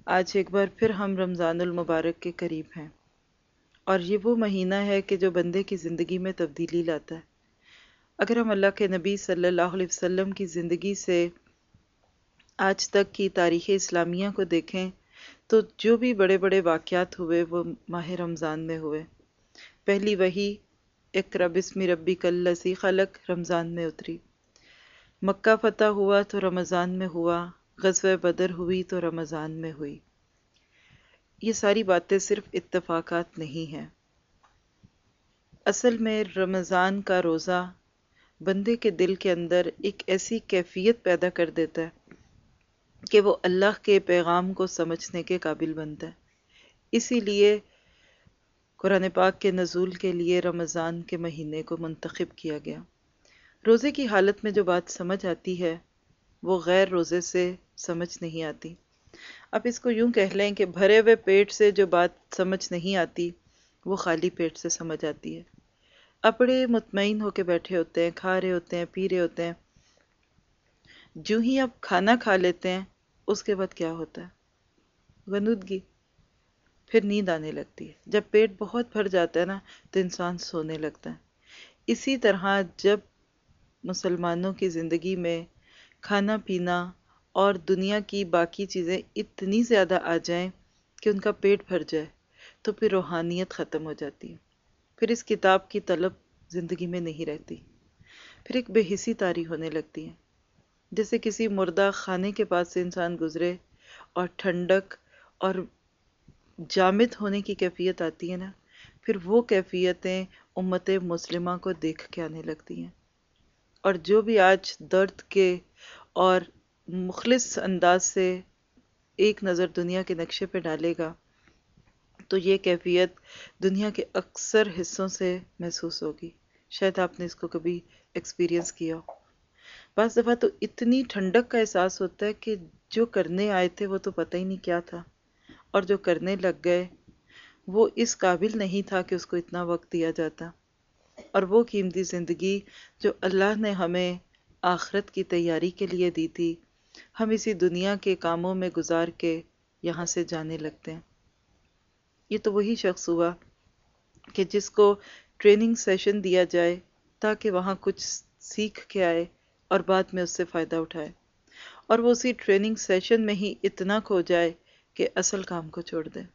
آج ایک بار پھر ہم رمضان المبارک کے قریب ہیں، اور یہ وہ مہینہ ہے کہ جو بندے کی زندگی میں تبدیلی لاتا ہے۔ اگر ہم اللہ کے نبی صلی اللہ علیہ وسلم کی زندگی سے آج تک کی تاریخ اسلامیہ کو دیکھیں تو جو بھی بڑے بڑے واقعات ہوئے وہ ماہ رمضان میں ہوئے۔ پہلی وحی اقرأ بسم ربک الذی خلق رمضان میں اتری، مکہ فتح ہوا تو رمضان میں ہوا، غزوہ بدر ہوئی تو رمضان میں ہوئی۔ یہ ساری باتیں صرف اتفاقات نہیں ہیں۔ اصل میں رمضان کا روزہ بندے کے دل کے اندر ایک ایسی کیفیت پیدا کر دیتا ہے کہ وہ اللہ کے پیغام کو سمجھنے کے قابل بنتا ہے۔ اسی لیے قرآن پاک کے نزول کے لیے رمضان کے مہینے کو منتخب کیا گیا۔ روزے کی حالت میں جو بات سمجھ آتی ہے وہ غیر روزے سے سمجھ نہیں آتی۔ اب اس کو یوں کہہ لیں کہ بھرے ہوئے پیٹ سے جو بات سمجھ نہیں آتی وہ خالی پیٹ سے سمجھ آتی ہے۔ اپڑے مطمئن ہو کے بیٹھے ہوتے ہیں، کھا رہے ہوتے ہیں، پی رہے ہوتے ہیں، جو ہی اب کھانا کھا لیتے ہیں اس کے بعد کیا ہوتا ہے؟ غنودگی، پھر نیند آنے لگتی ہے۔ جب پیٹ بہت بھر جاتا ہے نا تو انسان سونے لگتا ہے۔ اسی طرح جب مسلمانوں کی زندگی میں کھانا پینا اور دنیا کی باقی چیزیں اتنی زیادہ آ جائیں کہ ان کا پیٹ بھر جائے تو پھر روحانیت ختم ہو جاتی ہے۔ پھر اس کتاب کی طلب زندگی میں نہیں رہتی، پھر ایک بے حسی طاری ہونے لگتی ہے۔ جیسے کسی مردہ خانے کے پاس سے انسان گزرے اور ٹھنڈک اور جامد ہونے کی کیفیت آتی ہے نا، پھر وہ کیفیتیں امت مسلمہ کو دیکھ کے آنے لگتی ہیں۔ اور جو بھی آج درد کے اور مخلص انداز سے ایک نظر دنیا کے نقشے پہ ڈالے گا تو یہ کیفیت دنیا کے اکثر حصوں سے محسوس ہوگی۔ شاید آپ نے اس کو کبھی ایکسپیرینس کیا ہو۔ بعض دفعہ تو اتنی ٹھنڈک کا احساس ہوتا ہے کہ جو کرنے آئے تھے وہ تو پتہ ہی نہیں کیا تھا، اور جو کرنے لگ گئے وہ اس قابل نہیں تھا کہ اس کو اتنا وقت دیا جاتا۔ اور وہ قیمتی زندگی جو اللہ نے ہمیں آخرت کی تیاری کے لیے دی تھی، ہم اسی دنیا کے کاموں میں گزار کے یہاں سے جانے لگتے ہیں۔ یہ تو وہی شخص ہوا کہ جس کو ٹریننگ سیشن دیا جائے تاکہ وہاں کچھ سیکھ کے آئے اور بعد میں اس سے فائدہ اٹھائے، اور وہ اسی ٹریننگ سیشن میں ہی اتنا کھو جائے کہ اصل کام کو چھوڑ دے۔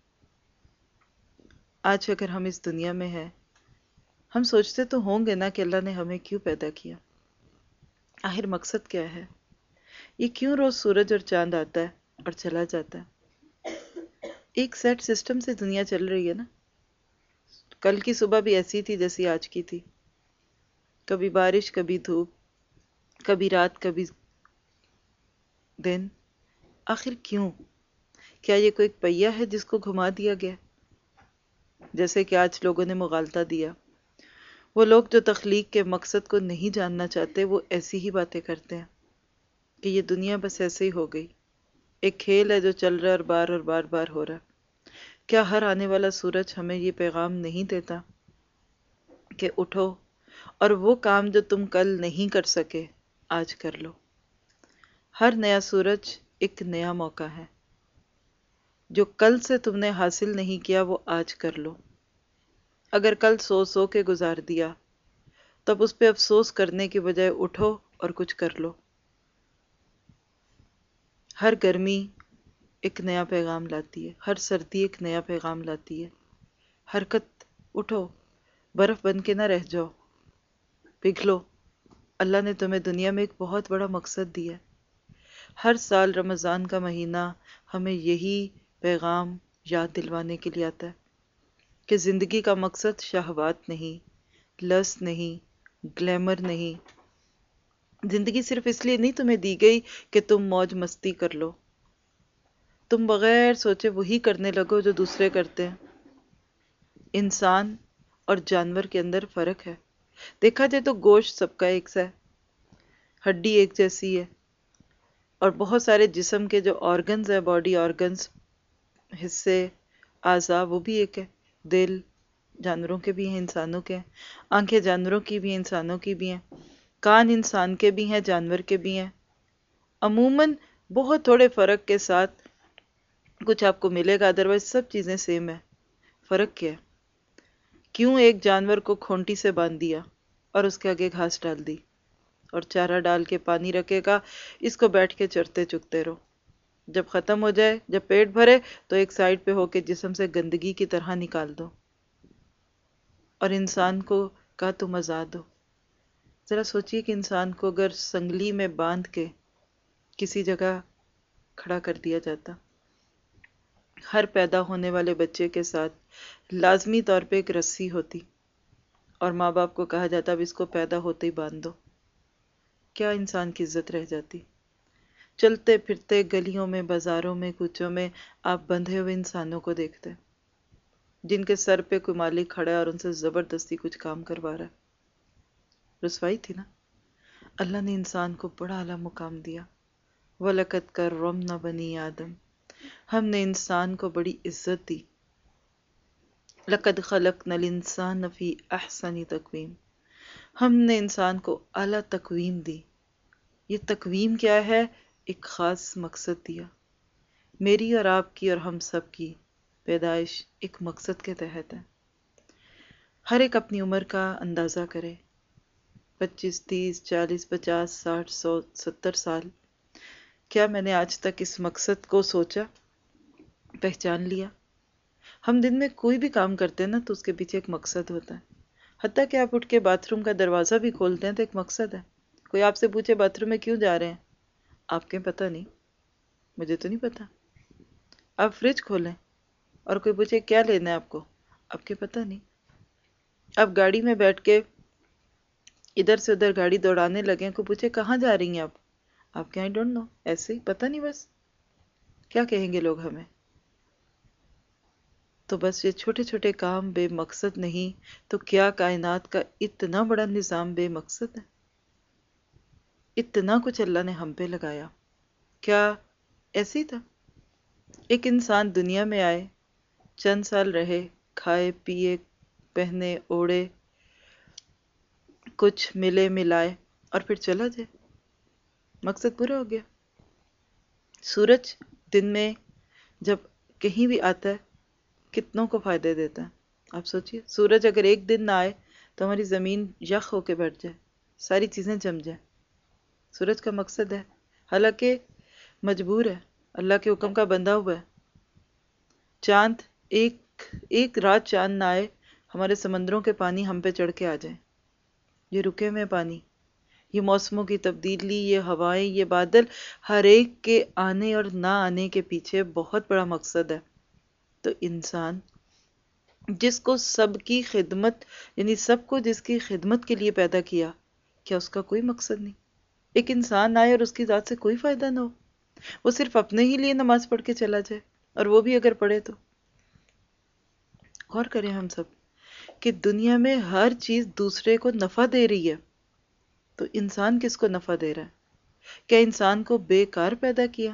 آج اگر ہم اس دنیا میں ہیں، ہم سوچتے تو ہوں گے نا کہ اللہ نے ہمیں کیوں پیدا کیا، آخر مقصد کیا ہے، یہ کیوں روز سورج اور چاند آتا ہے اور چلا جاتا ہے۔ ایک سیٹ سسٹم سے دنیا چل رہی ہے نا۔ کل کی صبح بھی ایسی تھی جیسی آج کی تھی، کبھی بارش، کبھی دھوپ، کبھی رات، کبھی دن۔ آخر کیوں؟ کیا یہ کوئی ایک پہیہ ہے جس کو گھما دیا گیا، جیسے کہ آج لوگوں نے مغالطہ دیا؟ وہ لوگ جو تخلیق کے مقصد کو نہیں جاننا چاہتے وہ ایسی ہی باتیں کرتے ہیں کہ یہ دنیا بس ایسے ہی ہو گئی، ایک کھیل ہے جو چل رہا ہے اور بار بار ہو رہا ہے۔ کیا ہر آنے والا سورج ہمیں یہ پیغام نہیں دیتا کہ اٹھو اور وہ کام جو تم کل نہیں کر سکے آج کر لو؟ ہر نیا سورج ایک نیا موقع ہے۔ جو کل سے تم نے حاصل نہیں کیا وہ آج کر لو۔ اگر کل سو کے گزار دیا تب اس پہ افسوس کرنے کی بجائے اٹھو اور کچھ کر لو۔ ہر گرمی ایک نیا پیغام لاتی ہے، ہر سردی ایک نیا پیغام لاتی ہے۔ حرکت، اٹھو، برف بن کے نہ رہ جاؤ، پگھلو۔ اللہ نے تمہیں دنیا میں ایک بہت بڑا مقصد دیا ہے۔ ہر سال رمضان کا مہینہ ہمیں یہی پیغام یاد دلوانے کے لیے آتا ہے کہ زندگی کا مقصد شہوات نہیں، لذت نہیں، گلیمر نہیں۔ زندگی صرف اس لیے نہیں تمہیں دی گئی کہ تم موج مستی کر لو، تم بغیر سوچے وہی کرنے لگو جو دوسرے کرتے ہیں۔ انسان اور جانور کے اندر فرق ہے۔ دیکھا جائے تو گوشت سب کا ایک سا ہے، ہڈی ایک جیسی ہے، اور بہت سارے جسم کے جو آرگنز ہیں، باڈی آرگنز، حصے، اعضاء، وہ بھی ایک ہے۔ دل جانوروں کے بھی ہیں، انسانوں کے ہیں، آنکھیں جانوروں کی بھی ہیں، انسانوں کی بھی ہیں، کان انسان کے بھی ہیں، جانور کے بھی ہیں۔ عموماً بہت تھوڑے فرق کے ساتھ کچھ آپ کو ملے گا، ادروائز سب چیزیں سیم ہے۔ فرق کیا ہے؟ کیوں ایک جانور کو کھونٹی سے باندھ دیا اور اس کے آگے گھاس ڈال دی اور چارہ ڈال کے پانی رکھے گا، اس کو بیٹھ کے چرتے چگتے رہو، جب ختم ہو جائے، جب پیٹ بھرے تو ایک سائڈ پہ ہو کے جسم سے گندگی کی طرح نکال دو۔ اور انسان کو کہا تم آزاد ہو۔ ذرا سوچئے کہ انسان کو اگر سنگلی میں باندھ کے کسی جگہ کھڑا کر دیا جاتا، ہر پیدا ہونے والے بچے کے ساتھ لازمی طور پہ ایک رسی ہوتی اور ماں باپ کو کہا جاتا اب اس کو پیدا ہوتے ہی باندھ دو، کیا انسان کی عزت رہ جاتی؟ چلتے پھرتے گلیوں میں، بازاروں میں، کوچوں میں آپ بندھے ہوئے انسانوں کو دیکھتے جن کے سر پہ کوئی مالک کھڑا ہے اور ان سے زبردستی کچھ کام کروا رہا ہے۔ رسوائی تھی نا؟ اللہ نے انسان کو بڑا اعلیٰ مقام دیا۔ وَلَقَدْ كَرَّمْنَا بَنِي آدم، ہم نے انسان کو بڑی عزت دی۔ لَقَدْ خَلَقْنَا الْإِنسَانَ فِي أَحْسَنِ تَقْوِيمٍ، ہم نے انسان کو اعلیٰ تقویم دی۔ یہ تقویم کیا ہے؟ ایک خاص مقصد دیا۔ میری اور آپ کی اور ہم سب کی پیدائش ایک مقصد کے تحت ہے۔ ہر ایک اپنی عمر کا اندازہ کرے، 25، 30، 40، 50، 60، 100، 70 سال۔ کیا میں نے آج تک اس مقصد کو سوچا، پہچان لیا؟ ہم دن میں کوئی بھی کام کرتے ہیں نا تو اس کے پیچھے ایک مقصد ہوتا ہے۔ حتیٰ کہ آپ اٹھ کے باتھ روم کا دروازہ بھی کھولتے ہیں تو ایک مقصد ہے۔ کوئی آپ سے پوچھے باتھ روم میں کیوں جا رہے ہیں، آپ کے پتہ نہیں، مجھے تو نہیں پتا۔ آپ فریج کھولیں اور کوئی پوچھے کیا لینا ہے آپ کو، آپ کے پتہ نہیں۔ آپ گاڑی میں بیٹھ کے ادھر سے ادھر گاڑی دوڑانے لگیں، کوئی پوچھے کہاں جا رہی ہیں آپ کے آئی ڈونٹ نو، ایسے ہی پتہ نہیں، بس کیا کہیں گے لوگ ہمیں۔ تو بس یہ چھوٹے چھوٹے کام بے مقصد نہیں تو کیا کائنات کا اتنا بڑا نظام بے مقصد ہے؟ اتنا کچھ اللہ نے ہم پہ لگایا، کیا ایسے ہی تھا؟ ایک انسان دنیا میں آئے، چند سال رہے، کھائے پیے پہنے اوڑھے، کچھ ملے ملائے اور پھر چلا جائے، مقصد پورا ہو گیا۔ سورج دن میں جب کہیں بھی آتا ہے کتنوں کو فائدے دیتا ہے؟ آپ سوچئے، سورج اگر ایک دن نہ آئے تو ہماری زمین یخ ہو کے بیٹھ جائے، ساری چیزیں جم جائیں۔ سورج کا مقصد ہے، حالانکہ مجبور ہے، اللہ کے حکم کا بندہ ہوا ہے۔ چاند ایک رات چاند نہ آئے، ہمارے سمندروں کے پانی ہم پہ چڑھ کے آ جائیں، یہ رکے ہوئے پانی، یہ موسموں کی تبدیلی، یہ ہوائیں، یہ بادل، ہر ایک کے آنے اور نہ آنے کے پیچھے بہت بڑا مقصد ہے۔ تو انسان جس کو سب کی خدمت، یعنی سب کو جس کی خدمت کے لیے پیدا کیا، کیا اس کا کوئی مقصد نہیں؟ ایک انسان آئے اور اس کی ذات سے کوئی فائدہ نہ ہو، وہ صرف اپنے ہی لیے نماز پڑھ کے چلا جائے، اور وہ بھی اگر پڑھے تو۔ غور کریں ہم سب کہ دنیا میں ہر چیز دوسرے کو نفع دے رہی ہے، تو انسان کس کو نفع دے رہا ہے؟ کیا انسان کو بیکار پیدا کیا؟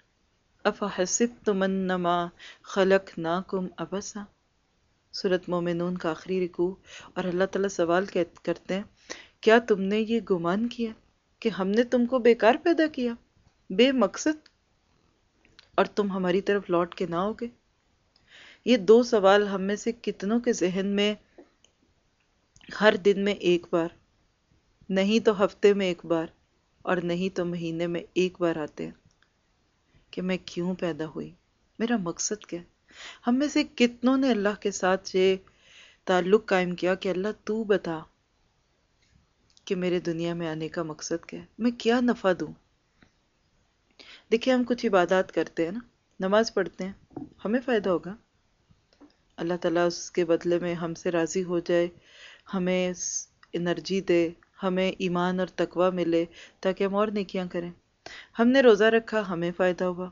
افحسبتم انما خلقناکم عبثا، سورۃ مومنون کا آخری رکوع، اور اللہ تعالیٰ سوال کرتے ہیں کیا تم نے یہ گمان کیا کہ ہم نے تم کو بیکار پیدا کیا، بے مقصد، اور تم ہماری طرف لوٹ کے نہ ہوگے؟ یہ دو سوال ہم میں سے کتنوں کے ذہن میں ہر دن میں ایک بار، نہیں تو ہفتے میں ایک بار، اور نہیں تو مہینے میں ایک بار آتے ہیں کہ میں کیوں پیدا ہوئی، میرا مقصد کیا ہے؟ ہم میں سے کتنوں نے اللہ کے ساتھ یہ تعلق قائم کیا کہ اللہ تو بتا کہ میرے دنیا میں آنے کا مقصد کیا ہے، میں کیا نفع دوں؟ دیکھیں ہم کچھ عبادات کرتے ہیں نا، نماز پڑھتے ہیں، ہمیں فائدہ ہوگا، اللہ تعالیٰ اس کے بدلے میں ہم سے راضی ہو جائے، ہمیں انرجی دے، ہمیں ایمان اور تقوی ملے تاکہ ہم اور نیکیاں کریں۔ ہم نے روزہ رکھا، ہمیں فائدہ ہوا،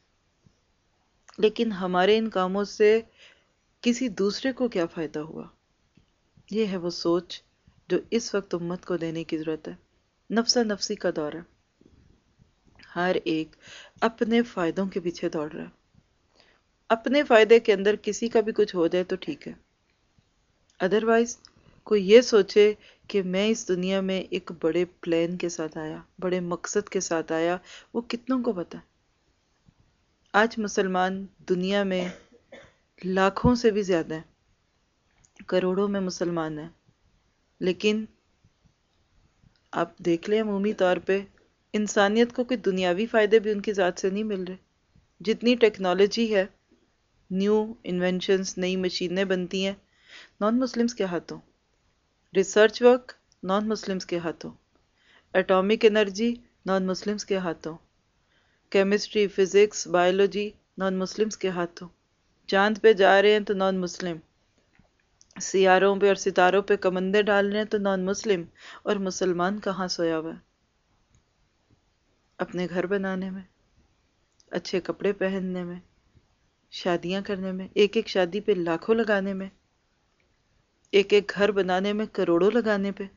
لیکن ہمارے ان کاموں سے کسی دوسرے کو کیا فائدہ ہوا؟ یہ ہے وہ سوچ جو اس وقت امت کو دینے کی ضرورت ہے۔ نفسا نفسی کا دور ہے، ہر ایک اپنے فائدوں کے پیچھے دوڑ رہا ہے، اپنے فائدے کے اندر کسی کا بھی کچھ ہو جائے تو ٹھیک ہے، ادروائز کوئی یہ سوچے کہ میں اس دنیا میں ایک بڑے پلان کے ساتھ آیا، بڑے مقصد کے ساتھ آیا، وہ کتنوں کو پتا ہے؟ آج مسلمان دنیا میں لاکھوں سے بھی زیادہ ہیں، کروڑوں میں مسلمان ہیں، لیکن آپ دیکھ لیں عمومی طور پہ انسانیت کو کوئی دنیاوی فائدے بھی ان کی ذات سے نہیں مل رہے۔ جتنی ٹیکنالوجی ہے، نیو انوینشنز، نئی مشینیں بنتی ہیں، نان مسلمز کے ہاتھوں، ریسرچ ورک نان مسلمز کے ہاتھوں، ایٹامک انرجی نان مسلمز کے ہاتھوں، chemistry, physics, biology non Muslims کے ہاتھوں، چاند پہ جا رہے ہیں تو نان مسلم، سیاروں پہ اور ستاروں پہ کمندے ڈال رہے ہیں تو نان مسلم، اور مسلمان کہاں سویا ہوا ہے؟ اپنے گھر بنانے میں، اچھے کپڑے پہننے میں، شادیاں کرنے میں، ایک ایک شادی پہ لاکھوں لگانے میں، ایک ایک گھر بنانے میں کروڑوں لگانے پہ۔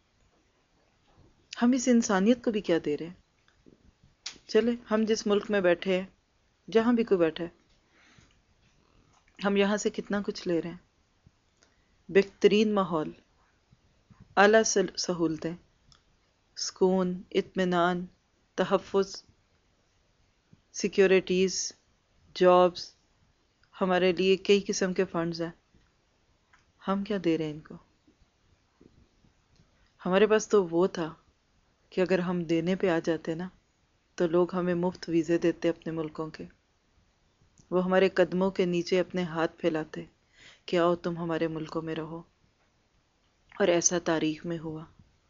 ہم اس انسانیت کو بھی کیا دے رہے ہیں؟ چلے ہم جس ملک میں بیٹھے ہیں، جہاں بھی کوئی بیٹھا ہے، ہم یہاں سے کتنا کچھ لے رہے ہیں؟ بہترین ماحول، اعلیٰ سہولتیں، سکون، اطمینان، تحفظ، سیکیورٹیز، جابز، ہمارے لیے کئی قسم کے فنڈز ہیں۔ ہم کیا دے رہے ہیں ان کو؟ ہمارے پاس تو وہ تھا کہ اگر ہم دینے پہ آ جاتے نا تو لوگ ہمیں مفت ویزے دیتے اپنے ملکوں کے، وہ ہمارے قدموں کے نیچے اپنے ہاتھ پھیلاتے کہ آؤ تم ہمارے ملکوں میں رہو۔ اور ایسا تاریخ میں ہوا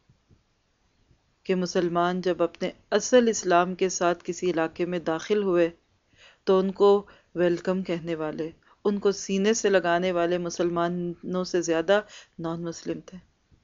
کہ مسلمان جب اپنے اصل اسلام کے ساتھ کسی علاقے میں داخل ہوئے تو ان کو ویلکم کہنے والے، ان کو سینے سے لگانے والے مسلمانوں سے زیادہ نان مسلم تھے۔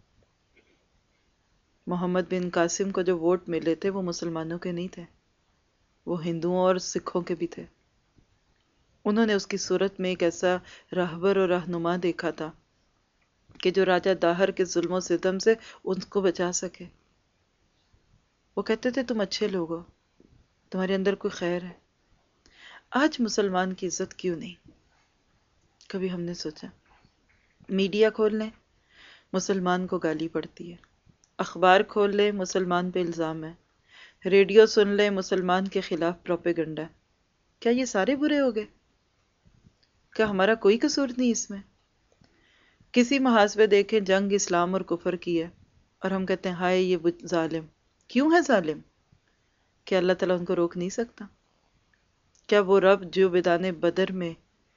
محمد بن قاسم کو جو ووٹ ملے تھے وہ مسلمانوں کے نہیں تھے، وہ ہندوؤں اور سکھوں کے بھی تھے۔ انہوں نے اس کی صورت میں ایک ایسا راہبر اور رہنما دیکھا تھا کہ جو راجہ داہر کے ظلم و ستم سے ان کو بچا سکے۔ وہ کہتے تھے تم اچھے لوگ ہو، تمہارے اندر کوئی خیر ہے۔ آج مسلمان کی عزت کیوں نہیں؟ کبھی ہم نے سوچا؟ میڈیا کھول لیں، مسلمان کو گالی پڑتی ہے، اخبار کھول لیں، مسلمان پہ الزام ہے، ریڈیو سن لیں، مسلمان کے خلاف پروپیگنڈا ہے۔ کیا یہ سارے برے ہو گئے؟ کیا ہمارا کوئی قصور نہیں اس میں؟ کسی محاذ پہ دیکھیں جنگ اسلام اور کفر کی ہے اور ہم کہتے ہیں ہائے یہ ظالم۔ کیوں ہے ظالم؟ کیا اللہ تعالیٰ ان کو روک نہیں سکتا؟ کیا وہ رب جو میدان بدر میں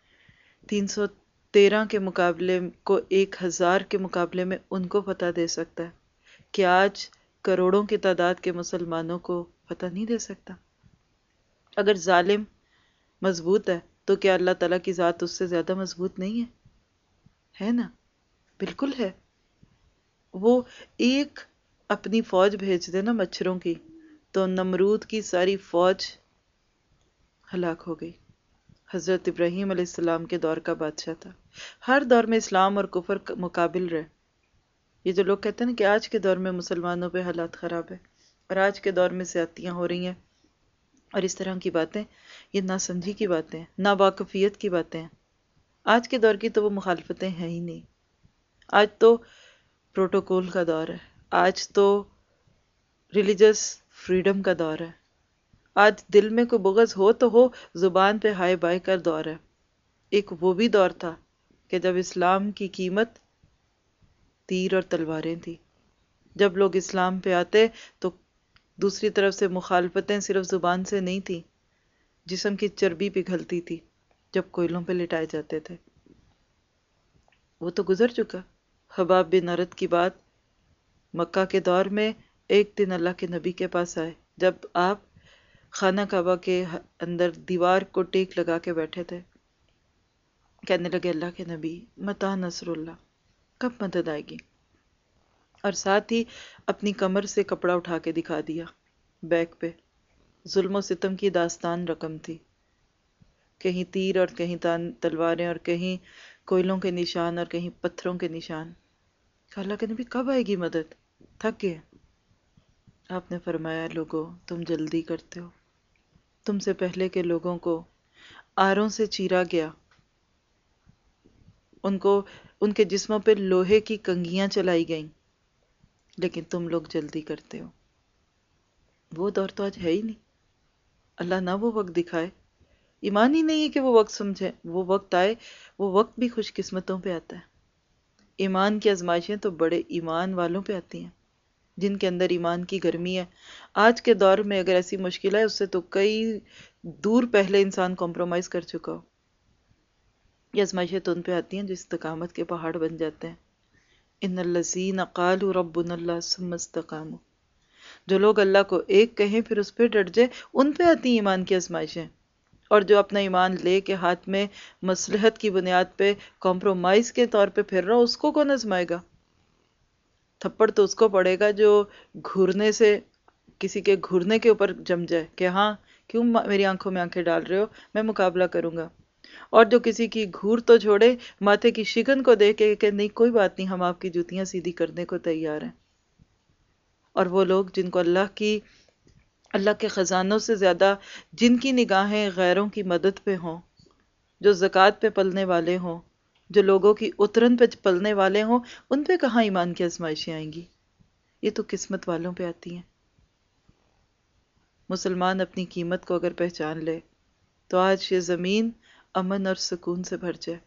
313 کے مقابلے کو 1000 کے مقابلے میں ان کو فتح دے سکتا ہے، کیا آج کروڑوں کی تعداد کے مسلمانوں کو فتح نہیں دے سکتا؟ اگر ظالم مضبوط ہے تو کیا اللہ تعالیٰ کی ذات اس سے زیادہ مضبوط نہیں ہے؟ ہے نا؟ بالکل ہے۔ وہ ایک اپنی فوج بھیج دے نا مچھروں کی تو نمرود کی ساری فوج ہلاک ہو گئی۔ حضرت ابراہیم علیہ السلام کے دور کا بادشاہ تھا۔ ہر دور میں اسلام اور کفر مقابل رہے۔ یہ جو لوگ کہتے ہیں نا کہ آج کے دور میں مسلمانوں پہ حالات خراب ہے اور آج کے دور میں زیادتیاں ہو رہی ہیں اور اس طرح کی باتیں، یہ ناسمجھی کی باتیں ہیں، ناواقفیت کی باتیں ہیں۔ آج کے دور کی تو وہ مخالفتیں ہیں ہی نہیں۔ آج تو پروٹوکول کا دور ہے، آج تو ریلیجس فریڈم کا دور ہے، آج دل میں کوئی بغض ہو تو ہو، زبان پہ ہائے بائے کر دور ہے۔ ایک وہ بھی دور تھا کہ جب اسلام کی قیمت تیر اور تلواریں تھی، جب لوگ اسلام پہ آتے تو دوسری طرف سے مخالفتیں صرف زبان سے نہیں تھی، جسم کی چربی پگھلتی تھی جب کوئلوں پہ لٹائے جاتے تھے۔ وہ تو گزر چکا۔ حباب بن ارد کی بات، مکہ کے دور میں ایک دن اللہ کے نبی کے پاس آئے جب آپ خانہ کعبہ کے اندر دیوار کو ٹیک لگا کے بیٹھے تھے، کہنے لگے اللہ کے نبی متی نصر اللہ، کب مدد آئے گی؟ اور ساتھ ہی اپنی کمر سے کپڑا اٹھا کے دکھا دیا، بیک پہ ظلم و ستم کی داستان رقم تھی، کہیں تیر اور کہیں تلواریں اور کہیں کوئلوں کے نشان اور کہیں پتھروں کے نشان۔ کہ اللہ کے نبی کب آئے گی مدد؟ تھک گئے۔ آپ نے فرمایا لوگوں تم جلدی کرتے ہو، تم سے پہلے کے لوگوں کو آروں سے چیرا گیا، ان کے جسموں پہ لوہے کی کنگھیاں چلائی گئیں، لیکن تم لوگ جلدی کرتے ہو۔ وہ دور تو آج ہے ہی نہیں۔ اللہ نہ وہ وقت دکھائے ایمان ہی نہیں ہے کہ وہ وقت سمجھے، وہ وقت آئے، وہ وقت بھی خوش قسمتوں پہ آتا ہے۔ ایمان کی آزمائشیں تو بڑے ایمان والوں پہ آتی ہیں، جن کے اندر ایمان کی گرمی ہے۔ آج کے دور میں اگر ایسی مشکل ہے، اس سے تو کئی دور پہلے انسان کمپرومائز کر چکا ہو۔ یہ آزمائشیں تو ان پہ آتی ہیں جو استقامت کے پہاڑ بن جاتے ہیں۔ ان الذین قالوا ربنا اللہ ثم استقاموا، جو لوگ اللہ کو ایک کہیں پھر اس پہ ڈٹ جائے، ان پہ آتی ہیں ایمان کی آزمائشیں۔ اور جو اپنا ایمان لے کے ہاتھ میں مصلحت کی بنیاد پہ کمپرومائز کے طور پہ پھر رہا، اس کو کون آزمائے گا؟ تھپڑ تو اس کو پڑے گا جو گھرنے سے، کسی کے گھرنے کے اوپر جم جائے کہ ہاں کیوں میری آنکھوں میں آنکھیں ڈال رہے ہو، میں مقابلہ کروں گا۔ اور جو کسی کی گھور تو چھوڑے، ماتھے کی شکن کو دیکھ کے کہ نہیں کوئی بات نہیں، ہم آپ کی جوتیاں سیدھی کرنے کو تیار ہیں۔ اور وہ لوگ جن کو اللہ کے خزانوں سے زیادہ، جن کی نگاہیں غیروں کی مدد پہ ہوں، جو زکوٰۃ پہ پلنے والے ہوں، جو لوگوں کی اترن پہ پلنے والے ہوں، ان پہ کہاں ایمان کی آزمائشیں آئیں گی؟ یہ تو قسمت والوں پہ آتی ہیں۔ مسلمان اپنی قیمت کو اگر پہچان لے تو آج یہ زمین امن اور سکون سے بھر جائے۔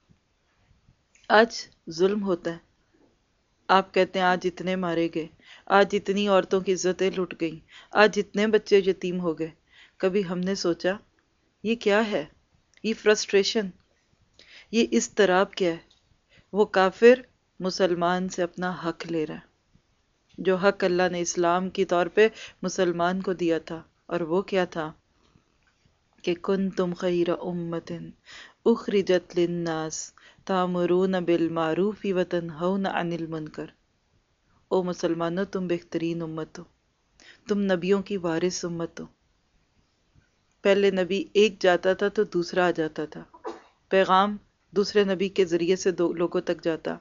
آج ظلم ہوتا ہے، آپ کہتے ہیں آج اتنے مارے گئے، آج اتنی عورتوں کی عزتیں لٹ گئیں، آج اتنے بچے یتیم ہو گئے۔ کبھی ہم نے سوچا یہ کیا ہے؟ یہ فرسٹریشن، یہ اضطراب کیا ہے؟ وہ کافر مسلمان سے اپنا حق لے رہا ہے، جو حق اللہ نے اسلام کی طور پہ مسلمان کو دیا تھا، اور وہ کیا تھا کہ کنتم خیر امت اخرجت للناس تامرون بالمعروف وتنہون عن المنکر۔ او مسلمانوں، تم بہترین امت ہو، تم نبیوں کی وارث امت ہو۔ پہلے نبی ایک جاتا تھا تو دوسرا آ جاتا تھا، پیغام دوسرے نبی کے ذریعے سے دو لوگوں تک جاتا،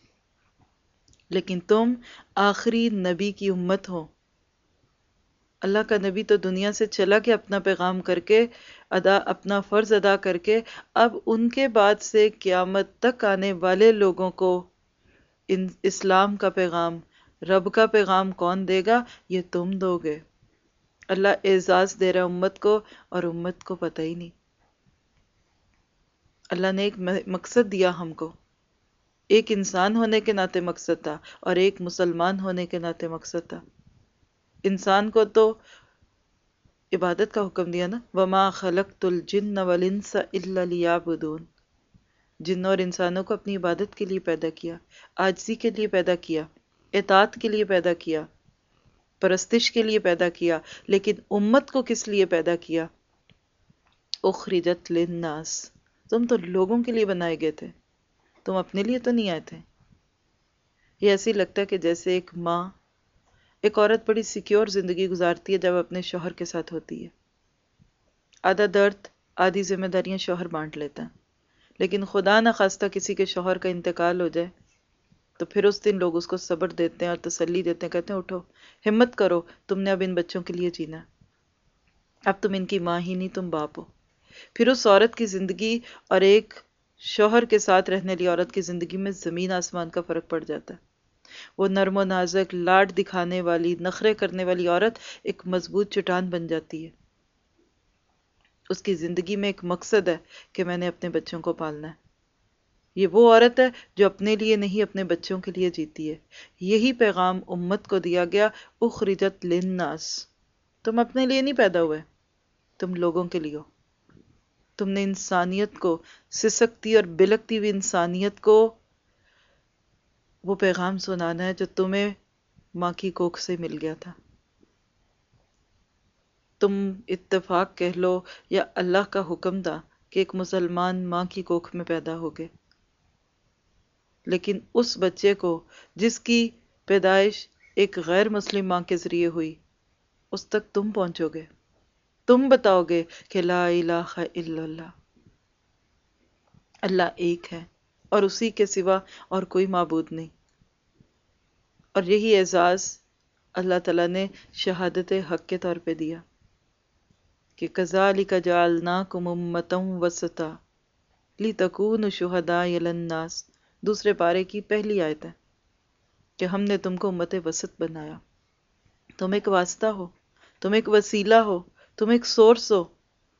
لیکن تم آخری نبی کی امت ہو۔ اللہ کا نبی تو دنیا سے چلا کے اپنا پیغام کر کے اپنا فرض ادا کر کے، اب ان کے بعد سے قیامت تک آنے والے لوگوں کو اسلام کا پیغام، رب کا پیغام کون دے گا؟ یہ تم دو گے۔ اللہ اعزاز دے رہا امت کو، اور امت کو پتہ ہی نہیں۔ اللہ نے ایک مقصد دیا ہم کو، ایک انسان ہونے کے ناطے مقصد تھا، اور ایک مسلمان ہونے کے ناطے مقصد تھا۔ انسان کو تو عبادت کا حکم دیا نا، وَمَا خَلَقْتُ الْجِنَّ وَالْإِنسَ إِلَّا لِيَعْبُدُونَ۔ جنوں اور انسانوں کو اپنی عبادت کے لیے پیدا کیا، عاجزی کے لیے پیدا کیا، اطاعت کے لیے پیدا کیا، پرستش کے لیے پیدا کیا، لیکن امت کو کس لیے پیدا کیا؟ اخرجت للناس، تم تو لوگوں کے لیے بنائے گئے تھے، تم اپنے لیے تو نہیں آئے تھے۔ یہ ایسے لگتا ہے کہ جیسے ایک ماں، ایک عورت بڑی سیکیور زندگی گزارتی ہے جب اپنے شوہر کے ساتھ ہوتی ہے، آدھا درد آدھی ذمہ داریاں شوہر بانٹ لیتا ہے، لیکن خدا نہ خواستہ کسی کے شوہر کا انتقال ہو جائے تو پھر اس دن لوگ اس کو صبر دیتے ہیں اور تسلی دیتے ہیں، کہتے ہیں اٹھو، ہمت کرو، تم نے اب ان بچوں کے لیے جینا ہے، اب تم ان کی ماں ہی نہیں، تم باپ ہو۔ پھر اس عورت کی زندگی اور ایک شوہر کے ساتھ رہنے والی عورت کی زندگی میں زمین آسمان کا فرق پڑ جاتا ہے۔ وہ نرم و نازک، لاڈ دکھانے والی، نخرے کرنے والی عورت ایک مضبوط چٹان بن جاتی ہے۔ اس کی زندگی میں ایک مقصد ہے کہ میں نے اپنے بچوں کو پالنا ہے۔ یہ وہ عورت ہے جو اپنے لیے نہیں، اپنے بچوں کے لیے جیتی ہے۔ یہی پیغام امت کو دیا گیا، اخرجت للناس۔ تم اپنے لیے نہیں پیدا ہوئے، تم لوگوں کے لیے ہو۔ تم نے انسانیت کو، سسکتی اور بلکتی ہوئی انسانیت کو وہ پیغام سنانا ہے جو تمہیں ماں کی کوکھ سے مل گیا تھا۔ تم اتفاق کہہ لو یا اللہ کا حکم تھا کہ ایک مسلمان ماں کی کوکھ میں پیدا ہو گئے، لیکن اس بچے کو جس کی پیدائش ایک غیر مسلم ماں کے ذریعے ہوئی، اس تک تم پہنچو گے، تم بتاؤ گے کہ لا الہ الا اللہ، اللہ ایک ہے اور اسی کے سوا اور کوئی معبود نہیں۔ اور یہی اعزاز اللہ تعالیٰ نے شہادت حق کے طور پہ دیا کہ کَذَلِكَ جَعَلْنَاكُمْ أُمَّةً وَسَطًا لِتَكُونُوا شُهَدَاءَ عَلَى النَّاسِ، دوسرے پارے کی پہلی آیت ہے کہ ہم نے تم کو امت وسط بنایا، تم ایک واسطہ ہو، تم ایک وسیلہ ہو، تم ایک سورس ہو،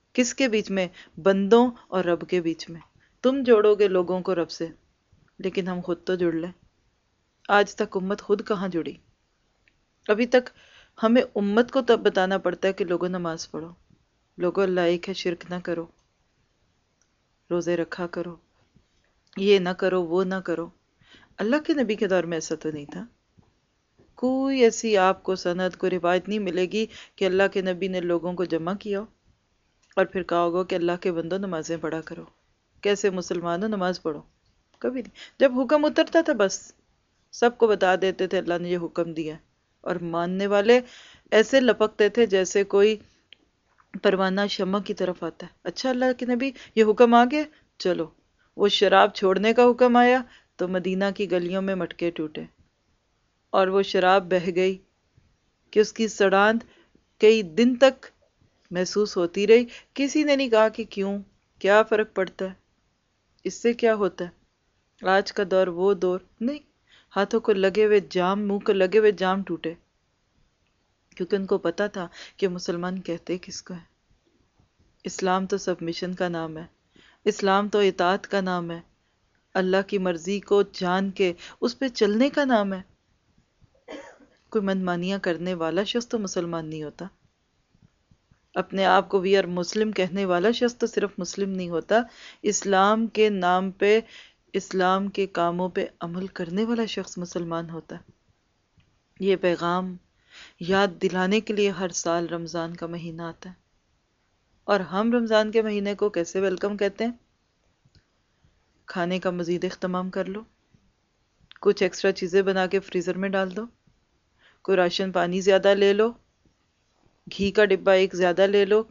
کس کے بیچ میں؟ بندوں اور رب کے بیچ میں۔ تم جوڑو گے لوگوں کو رب سے، لیکن ہم خود تو جڑ لیں۔ آج تک امت خود کہاں جڑی؟ ابھی تک ہمیں امت کو تب بتانا پڑتا ہے کہ لوگوں نماز پڑھو، لوگوں اللہ ایک ہے، شرک نہ کرو، روزے رکھا کرو، یہ نہ کرو وہ نہ کرو۔ اللہ کے نبی کے دور میں ایسا تو نہیں تھا۔ کوئی ایسی آپ کو سند، کوئی روایت نہیں ملے گی کہ اللہ کے نبی نے لوگوں کو جمع کیا ہو اور پھر کہا ہوگا کہ اللہ کے بندوں نمازیں پڑھا کرو، کیسے مسلمانوں نماز پڑھو۔ کبھی نہیں۔ جب حکم اترتا تھا بس سب کو بتا دیتے تھے اللہ نے یہ حکم دیا ہے، اور ماننے والے ایسے لپکتے تھے جیسے کوئی پروانہ شمع کی طرف آتا ہے۔ اچھا اللہ کے نبی یہ حکم آ گیا، چلو۔ وہ شراب چھوڑنے کا حکم آیا تو مدینہ کی گلیوں میں مٹکے ٹوٹے، اور وہ شراب بہہ گئی کہ اس کی سڑاند کئی دن تک محسوس ہوتی رہی۔ کسی نے نہیں کہا کہ کیوں، کیا فرق پڑتا ہے، اس سے کیا ہوتا ہے۔ آج کا دور وہ دور نہیں۔ ہاتھوں کو لگے ہوئے جام، منہ کو لگے ہوئے جام ٹوٹے، کیونکہ ان کو پتا تھا کہ مسلمان کہتے کس کو ہے۔ اسلام تو سبمیشن کا نام ہے، اسلام تو اطاعت کا نام ہے، اللہ کی مرضی کو جان کے اس پہ چلنے کا نام ہے۔ کوئی منمانیاں کرنے والا شخص تو مسلمان نہیں ہوتا۔ اپنے آپ کو وی آر مسلم کہنے والا شخص تو صرف مسلم نہیں ہوتا، اسلام کے نام پہ، اسلام کے کاموں پہ عمل کرنے والا شخص مسلمان ہوتا ہے۔ یہ پیغام یاد دلانے کے لیے ہر سال رمضان کا مہینہ آتا ہے، اور ہم رمضان کے مہینے کو کیسے ویلکم کہتے ہیں؟ کھانے کا مزید اہتمام کر لو، کچھ ایکسٹرا چیزیں بنا کے فریزر میں ڈال دو، کوئی راشن پانی زیادہ لے لو، گھی کا ڈبہ ایک زیادہ لے لو،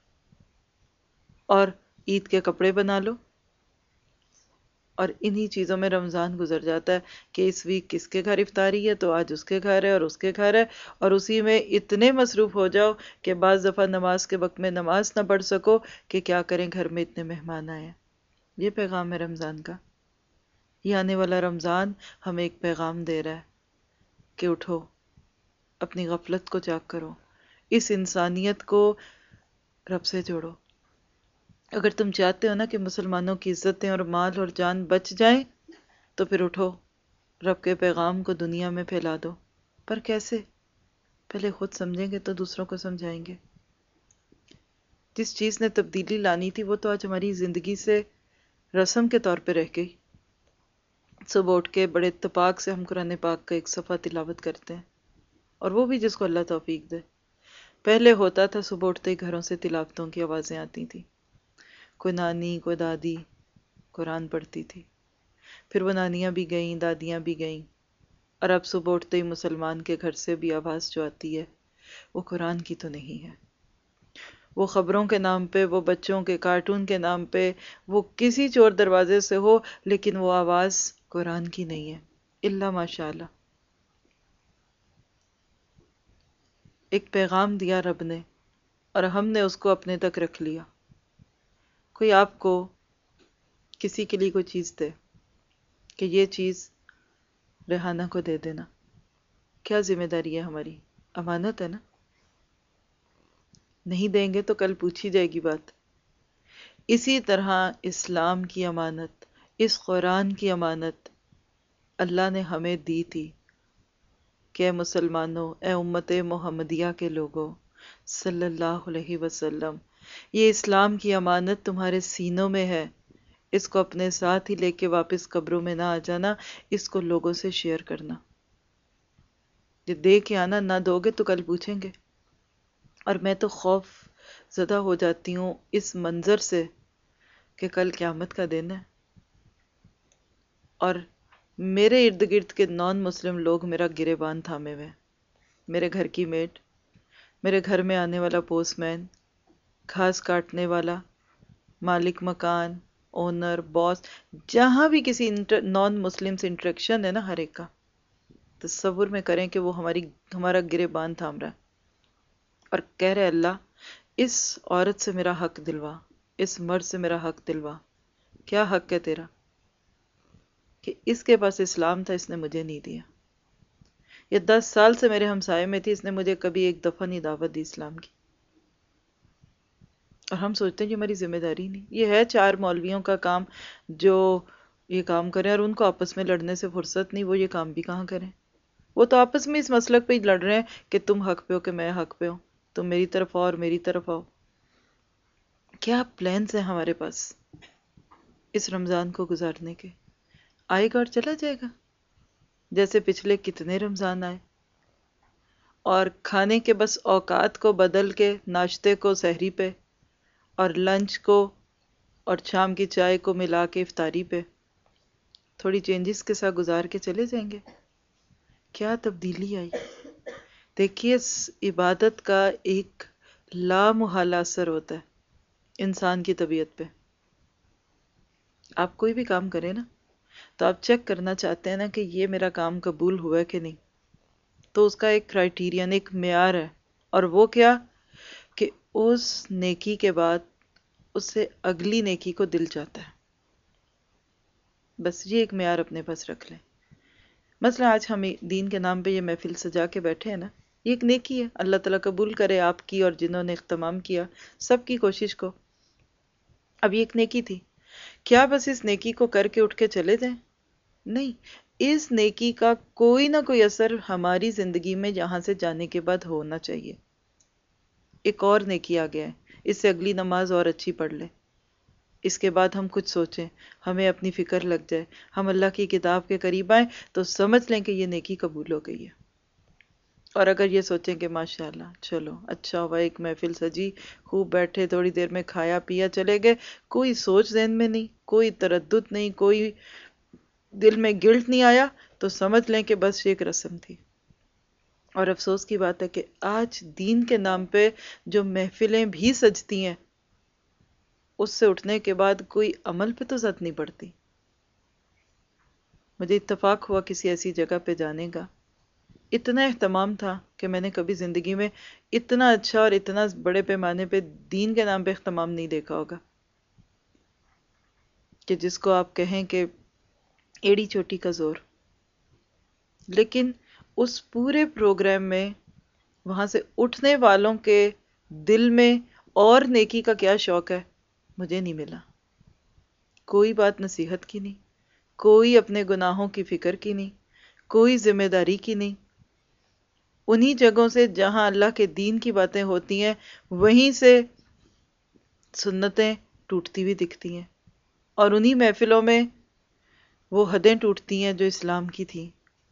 اور عید کے کپڑے بنا لو، اور انہی چیزوں میں رمضان گزر جاتا ہے کہ اس ویک کس کے گھر افطاری ہے تو آج اس کے گھر ہے اور اس کے گھر ہے، اور اسی میں اتنے مصروف ہو جاؤ کہ بعض دفعہ نماز کے وقت میں نماز نہ پڑھ سکو کہ کیا کریں، گھر میں اتنے مہمان آئے ہیں۔ یہ پیغام ہے رمضان کا۔ یہ آنے والا رمضان ہمیں ایک پیغام دے رہا ہے کہ اٹھو، اپنی غفلت کو جاگ کرو، اس انسانیت کو رب سے جوڑو۔ اگر تم چاہتے ہو نا کہ مسلمانوں کی عزتیں اور مال اور جان بچ جائیں تو پھر اٹھو، رب کے پیغام کو دنیا میں پھیلا دو۔ پر کیسے؟ پہلے خود سمجھیں گے تو دوسروں کو سمجھائیں گے۔ جس چیز نے تبدیلی لانی تھی وہ تو آج ہماری زندگی سے رسم کے طور پہ رہ گئی۔ صبح اٹھ کے بڑے اتفاق سے ہم قرآن پاک کا ایک صفحہ تلاوت کرتے ہیں، اور وہ بھی جس کو اللہ توفیق دے۔ پہلے ہوتا تھا صبح اٹھتے ہی گھروں سے تلاوتوں کی آوازیں آتی تھیں، کوئی نانی کوئی دادی قرآن پڑھتی تھی، پھر وہ نانیاں بھی گئیں، دادیاں بھی گئیں، اور اب صبح اٹھتے ہی مسلمان کے گھر سے بھی آواز جو آتی ہے وہ قرآن کی تو نہیں ہے۔ وہ خبروں کے نام پہ، وہ بچوں کے کارٹون کے نام پہ، وہ کسی چور دروازے سے ہو، لیکن وہ آواز قرآن کی نہیں ہے، الا ماشاء اللہ۔ ایک پیغام دیا رب نے اور ہم نے اس کو اپنے تک رکھ لیا۔ کوئی آپ کو کسی کے لیے کوئی چیز دے کہ یہ چیز ریحانہ کو دے دینا، کیا ذمہ داری ہے ہماری؟ امانت ہے نا۔ نہیں دیں گے تو کل پوچھی جائے گی بات۔ اسی طرح اسلام کی امانت، اس قرآن کی امانت اللہ نے ہمیں دی تھی کہ اے مسلمانوں، اے امت محمدیہ کے لوگوں، صلی اللہ علیہ وسلم، یہ اسلام کی امانت تمہارے سینوں میں ہے، اس کو اپنے ساتھ ہی لے کے واپس قبروں میں نہ آ جانا، اس کو لوگوں سے شیئر کرنا۔ یہ دے کے آنا، نہ دو گے تو کل پوچھیں گے۔ اور میں تو خوف زدہ ہو جاتی ہوں اس منظر سے کہ کل قیامت کا دن ہے اور میرے ارد گرد کے نان مسلم لوگ میرا گریبان تھامے ہوئے، میرے گھر کی میڈ، میرے گھر میں آنے والا پوسٹ مین، گھاس کاٹنے والا، مالک مکان، اونر، باس، جہاں بھی کسی نان مسلم سے انٹریکشن ہے نا، ہر ایک کا تصور میں کریں کہ وہ ہمارا گریبان تھام رہا ہے اور کہہ رہے اللہ اس عورت سے میرا حق دلوا، اس مرد سے میرا حق دلوا۔ کیا حق ہے تیرا؟ کہ اس کے پاس اسلام تھا، اس نے مجھے نہیں دیا۔ یہ 10 سال سے میرے ہمسائے میں تھی، اس نے مجھے کبھی ایک دفعہ نہیں دعوت دی اسلام کی۔ اور ہم سوچتے ہیں کہ ہماری ذمہ داری نہیں. یہ ہے 4 مولویوں کا کام جو یہ کام کریں، اور ان کو آپس میں لڑنے سے فرصت نہیں، وہ یہ کام بھی کہاں کریں. وہ تو آپس میں اس مسلک پہ ہی لڑ رہے ہیں کہ تم حق پہ ہو کہ میں حق پہ ہوں، تم میری طرف آؤ اور میری طرف آؤ. کیا پلانس ہیں ہمارے پاس اس رمضان کو گزارنے کے؟ آئے گا اور چلا جائے گا، جیسے پچھلے کتنے رمضان آئے. اور کھانے کے بس اوقات کو بدل کے، ناشتے کو سحری پہ، اور لنچ کو اور شام کی چائے کو ملا کے افطاری پہ، تھوڑی چینجز کے ساتھ گزار کے چلے جائیں گے. کیا تبدیلی آئی. دیکھیے اس عبادت کا ایک لامحالہ اثر ہوتا ہے انسان کی طبیعت پہ. آپ کوئی بھی کام کریں نا تو آپ چیک کرنا چاہتے ہیں نا کہ یہ میرا کام قبول ہوا ہے کہ نہیں، تو اس کا ایک کرائیٹیرین، ایک معیار ہے، اور وہ کیا کہ اس نیکی کے بعد اس سے اگلی نیکی کو دل چاہتا ہے. بس یہ ایک معیار اپنے پاس رکھ لیں. مثلا آج ہم دین کے نام پہ یہ محفل سجا کے بیٹھے ہیں نا، یہ ایک نیکی ہے. اللہ تعالیٰ قبول کرے آپ کی اور جنہوں نے اہتمام کیا سب کی کوشش کو. اب یہ ایک نیکی تھی، کیا بس اس نیکی کو کر کے اٹھ کے چلے جائیں؟ نہیں، اس نیکی کا کوئی نہ کوئی اثر ہماری زندگی میں یہاں سے جانے کے بعد ہونا چاہیے. ایک اور نیکی آ گیا ہے، اس سے اگلی نماز اور اچھی پڑھ لیں، اس کے بعد ہم کچھ سوچیں، ہمیں اپنی فکر لگ جائے، ہم اللہ کی کتاب کے قریب آئیں تو سمجھ لیں کہ یہ نیکی قبول ہو گئی ہے. اور اگر یہ سوچیں کہ ماشاءاللہ چلو اچھا ہوا، ایک محفل سجی، خوب بیٹھے، تھوڑی دیر میں کھایا پیا چلے گئے، کوئی سوچ ذہن میں نہیں، کوئی تردد نہیں، کوئی دل میں گلٹ نہیں آیا، تو سمجھ لیں کہ بس یہ ایک رسم تھی. اور افسوس کی بات ہے کہ آج دین کے نام پہ جو محفلیں بھی سجتی ہیں، اس سے اٹھنے کے بعد کوئی عمل پہ تو زد نہیں پڑتی. مجھے اتفاق ہوا کسی ایسی جگہ پہ جانے کا، اتنا اہتمام تھا کہ میں نے کبھی زندگی میں اتنا اچھا اور اتنا بڑے پیمانے پہ دین کے نام پہ اہتمام نہیں دیکھا ہوگا، کہ جس کو آپ کہیں کہ ایڑی چوٹی کا زور. لیکن اس پورے پروگرام میں وہاں سے اٹھنے والوں کے دل میں اور نیکی کا کیا شوق ہے مجھے نہیں ملا. کوئی بات نصیحت کی نہیں، کوئی اپنے گناہوں کی فکر کی نہیں، کوئی ذمہ داری کی نہیں. انہی جگہوں سے جہاں اللہ کے دین کی باتیں ہوتی ہیں وہیں سے سنتیں ٹوٹتی ہوئی دکھتی ہیں، اور انہی محفلوں میں وہ حدیں ٹوٹتی ہیں جو اسلام کی تھیں.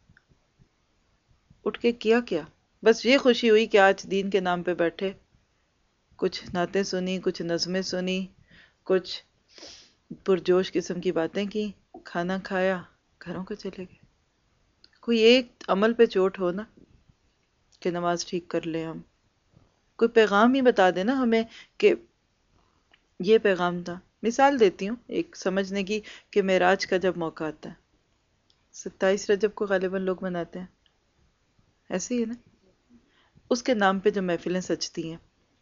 اٹھ کے کیا کیا؟ بس یہ خوشی ہوئی کہ آج دین کے نام پہ بیٹھے، کچھ نعتیں سنی، کچھ نظمیں سنی، کچھ پرجوش قسم کی باتیں کی، کھانا کھایا، گھروں کو چلے گئے. کوئی ایک عمل پہ چوٹ ہو نا کہ نماز ٹھیک کر لیں، ہم کوئی پیغام ہی بتا دے نا ہمیں کہ یہ پیغام تھا. مثال دیتی ہوں ایک سمجھنے کی کہ معراج کا جب موقع آتا ہے، 27 رجب کو غالباً لوگ مناتے ہیں، ایسے ہی ہے نا، اس کے نام پہ جو محفلیں سجتی ہیں،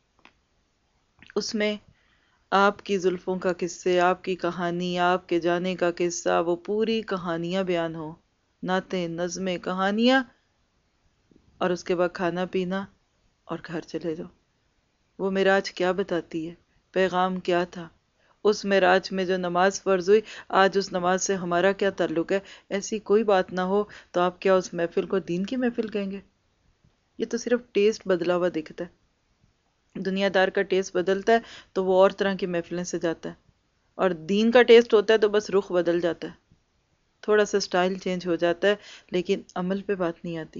اس میں آپ کی زلفوں کا قصے، آپ کی کہانی، آپ کے جانے کا قصہ، وہ پوری کہانیاں بیان ہو، نعتیں، نظمیں، کہانیاں، اور اس کے بعد کھانا پینا اور گھر چلے جاؤ. وہ معراج کیا بتاتی ہے؟ پیغام کیا تھا؟ اس معراج میں جو نماز فرض ہوئی، آج اس نماز سے ہمارا کیا تعلق ہے؟ ایسی کوئی بات نہ ہو تو آپ کیا اس محفل کو دین کی محفل کہیں گے؟ یہ تو صرف ٹیسٹ بدلا ہوا دکھتا ہے. دنیا دار کا ٹیسٹ بدلتا ہے تو وہ اور طرح کی محفلیں سے جاتا ہے، اور دین کا ٹیسٹ ہوتا ہے تو بس رخ بدل جاتا ہے، تھوڑا سا سٹائل چینج ہو جاتا ہے، لیکن عمل پہ بات نہیں آتی.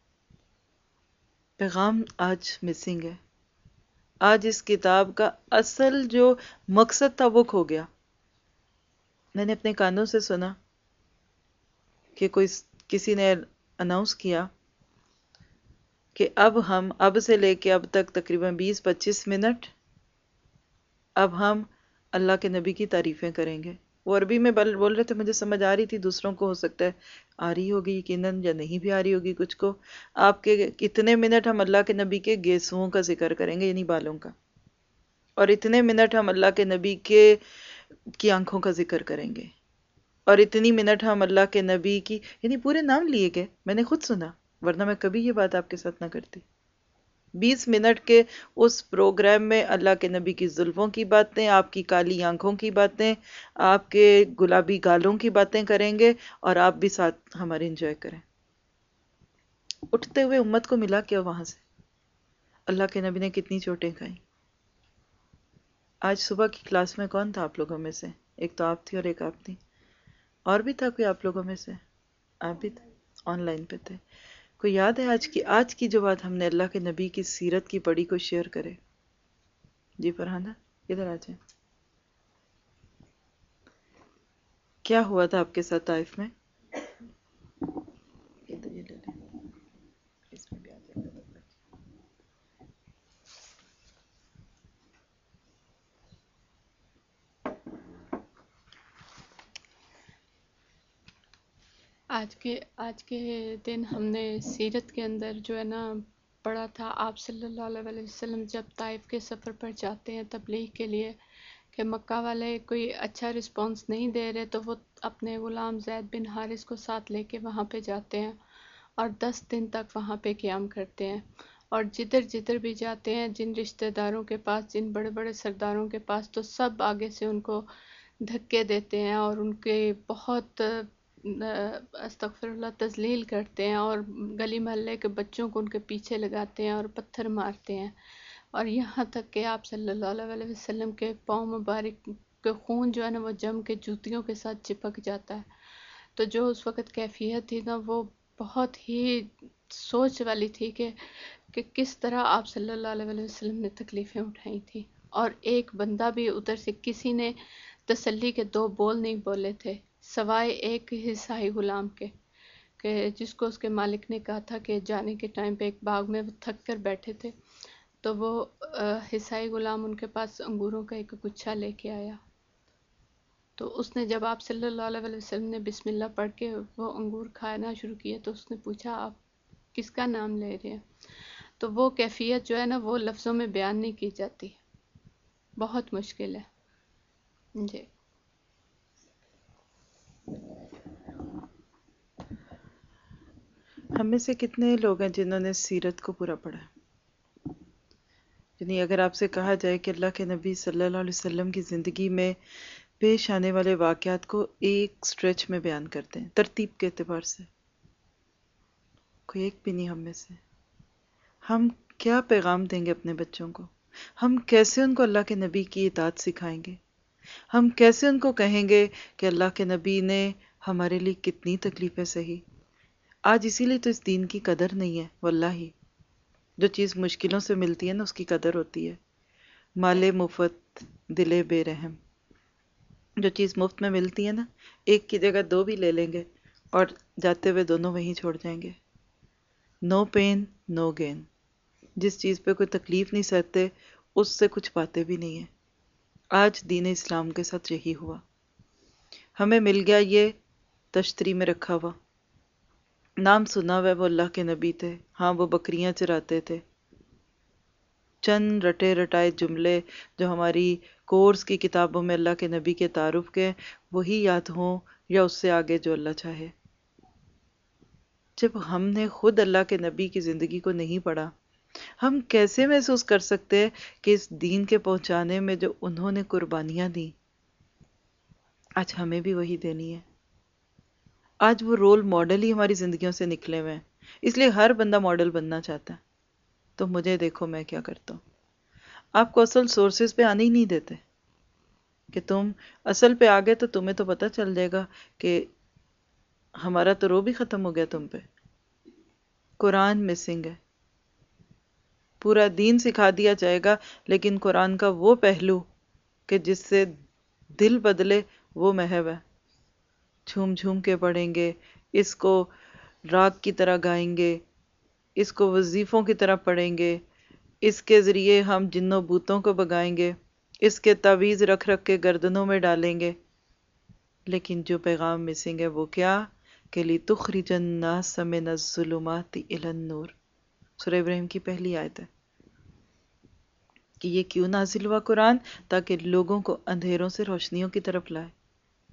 پیغام آج مسنگ ہے. آج اس کتاب کا اصل جو مقصد تھا وہ کھو گیا. میں نے اپنے کانوں سے سنا کہ کسی نے اناؤنس کیا کہ اب سے لے کے اب تک تقریباً 20-25 منٹ اب ہم اللہ کے نبی کی تعریفیں کریں گے. وہ عربی میں بول رہے تھے، مجھے سمجھ آ رہی تھی، دوسروں کو ہو سکتا ہے آ رہی ہوگی یقیناً، یا نہیں بھی آ رہی ہوگی کچھ کو. آپ کے اتنے منٹ ہم اللہ کے نبی کے گیسوؤں کا ذکر کریں گے، یعنی بالوں کا، اور اتنے منٹ ہم اللہ کے نبی کی آنکھوں کا ذکر کریں گے، اور اتنی منٹ ہم اللہ کے نبی کی، یعنی پورے نام لیے گئے. میں نے خود سنا، ورنہ میں کبھی یہ بات آپ کے ساتھ نہ کرتی. 20 منٹ کے اس پروگرام میں اللہ کے نبی کی زلفوں کی باتیں، آپ کی کالی آنکھوں کی باتیں، آپ کے گلابی گالوں کی باتیں کریں گے، اور آپ بھی ساتھ ہمارے انجوائے کریں۔ اٹھتے ہوئے امت کو ملا کیا وہاں سے؟ اللہ کے نبی نے کتنی چوٹیں کھائیں۔ آج صبح کی کلاس میں کون تھا آپ لوگوں میں سے؟ ایک تو آپ تھی اور ایک آپ تھی، اور بھی تھا کوئی آپ لوگوں میں سے؟ آپ بھی تھے، آن لائن پہ تھے۔ کوئی یاد ہے آج کی جو بات ہم نے اللہ کے نبی کی سیرت کی پڑھی، کو شیئر کرے؟ جی فرحانہ ادھر آ جائیں۔ کیا ہوا تھا آپ کے ساتھ طائف میں؟ یہ لے لیں، اس میں بھی آ جائے گا۔ آج کے دن ہم نے سیرت کے اندر جو ہے نا پڑھا تھا، آپ صلی اللہ علیہ وسلم جب طائف کے سفر پر جاتے ہیں تبلیغ کے لیے، کہ مکہ والے کوئی اچھا رسپانس نہیں دے رہے، تو وہ اپنے غلام زید بن حارث کو ساتھ لے کے وہاں پہ جاتے ہیں اور 10 دن تک وہاں پہ قیام کرتے ہیں، اور جدھر جدھر بھی جاتے ہیں، جن رشتہ داروں کے پاس، جن بڑے بڑے سرداروں کے پاس، تو سب آگے سے ان کو دھکے دیتے ہیں اور ان کے بہت استغفر اللہ تذلیل کرتے ہیں، اور گلی محلے کے بچوں کو ان کے پیچھے لگاتے ہیں اور پتھر مارتے ہیں، اور یہاں تک کہ آپ صلی اللہ علیہ وسلم کے پاؤں مبارک کے خون جو ہے نا وہ جم کے جوتیوں کے ساتھ چپک جاتا ہے۔ تو جو اس وقت کیفیت تھی نا وہ بہت ہی سوچ والی تھی کہ کس طرح آپ صلی اللہ علیہ وسلم نے تکلیفیں اٹھائی تھی، اور ایک بندہ بھی ادھر سے کسی نے تسلی کے 2 بول نہیں بولے تھے، سوائے ایک حصائی غلام کے، کہ جس کو اس کے مالک نے کہا تھا کہ جانے کے ٹائم پہ ایک باغ میں وہ تھک کر بیٹھے تھے، تو وہ حصائی غلام ان کے پاس انگوروں کا ایک گچھا لے کے آیا، تو اس نے جب آپ صلی اللہ علیہ وسلم نے بسم اللہ پڑھ کے وہ انگور کھانا شروع کیے، تو اس نے پوچھا آپ کس کا نام لے رہے ہیں؟ تو وہ کیفیت جو ہے نا وہ لفظوں میں بیان نہیں کی جاتی، بہت مشکل ہے۔ جی ہم میں سے کتنے لوگ ہیں جنہوں نے سیرت کو پورا پڑھا ہے؟ یعنی اگر آپ سے کہا جائے کہ اللہ کے نبی صلی اللہ علیہ وسلم کی زندگی میں پیش آنے والے واقعات کو ایک سٹریچ میں بیان کرتے ہیں ترتیب کے اعتبار سے، کوئی ایک بھی نہیں ہم میں سے، ہم کیا پیغام دیں گے اپنے بچوں کو؟ ہم کیسے ان کو اللہ کے نبی کی اطاعت سکھائیں گے؟ ہم کیسے ان کو کہیں گے کہ اللہ کے نبی نے ہمارے لیے کتنی تکلیفیں سہی؟ آج اسی لیے تو اس دین کی قدر نہیں ہے، واللہ جو چیز مشکلوں سے ملتی ہے نا اس کی قدر ہوتی ہے۔ مال مفت دل بے رحم، جو چیز مفت میں ملتی ہے نا، ایک کی جگہ 2 بھی لے لیں گے اور جاتے ہوئے دونوں وہیں چھوڑ جائیں گے۔ نو پین نو گین، جس چیز پہ کوئی تکلیف نہیں سہتے اس سے کچھ پاتے بھی نہیں ہیں۔ آج دین اسلام کے ساتھ یہی ہوا، ہمیں مل گیا یہ تشتری میں رکھا ہوا، نام سنا ہوا ہے وہ اللہ کے نبی تھے، ہاں وہ بکریاں چراتے تھے، چند رٹے رٹائے جملے جو ہماری کورس کی کتابوں میں اللہ کے نبی کے تعارف کے وہی یاد ہوں یا اس سے آگے جو اللہ چاہے۔ جب ہم نے خود اللہ کے نبی کی زندگی کو نہیں پڑھا، ہم کیسے محسوس کر سکتے ہیں کہ اس دین کے پہنچانے میں جو انہوں نے قربانیاں دی آج ہمیں بھی وہی دینی ہے؟ آج وہ رول ماڈل ہی ہماری زندگیوں سے نکلے ہوئے ہیں، اس لیے ہر بندہ ماڈل بننا چاہتا ہے۔ تو مجھے دیکھو میں کیا کرتا ہوں، آپ کو اصل سورسز پہ آنے ہی نہیں دیتے کہ تم اصل پہ آگے تو تمہیں تو پتہ چل جائے گا کہ ہمارا تو رو بھی ختم ہو گیا تم پہ۔ قرآن مسنگ ہے، پورا دین سکھا دیا جائے گا لیکن قرآن کا وہ پہلو کہ جس سے دل بدلے وہ محو ہے۔ جھوم جھوم کے پڑھیں گے اس کو، راگ کی طرح گائیں گے اس کو، وظیفوں کی طرح پڑھیں گے اس کے ذریعے، ہم جنوں بوتوں کو بگائیں گے، اس کے تعویذ رکھ رکھ کے گردنوں میں ڈالیں گے، لیکن جو پیغام مسنگ ہے وہ کیا کہ لِتُخْرِجَ النَّاسَ مِنَ الظُّلُمَاتِ إِلَى النُّورِ، سورہ ابراہیم کی پہلی آیت ہے کہ یہ کیوں نازل ہوا قرآن؟ تاکہ لوگوں کو اندھیروں سے روشنیوں کی طرف لائے۔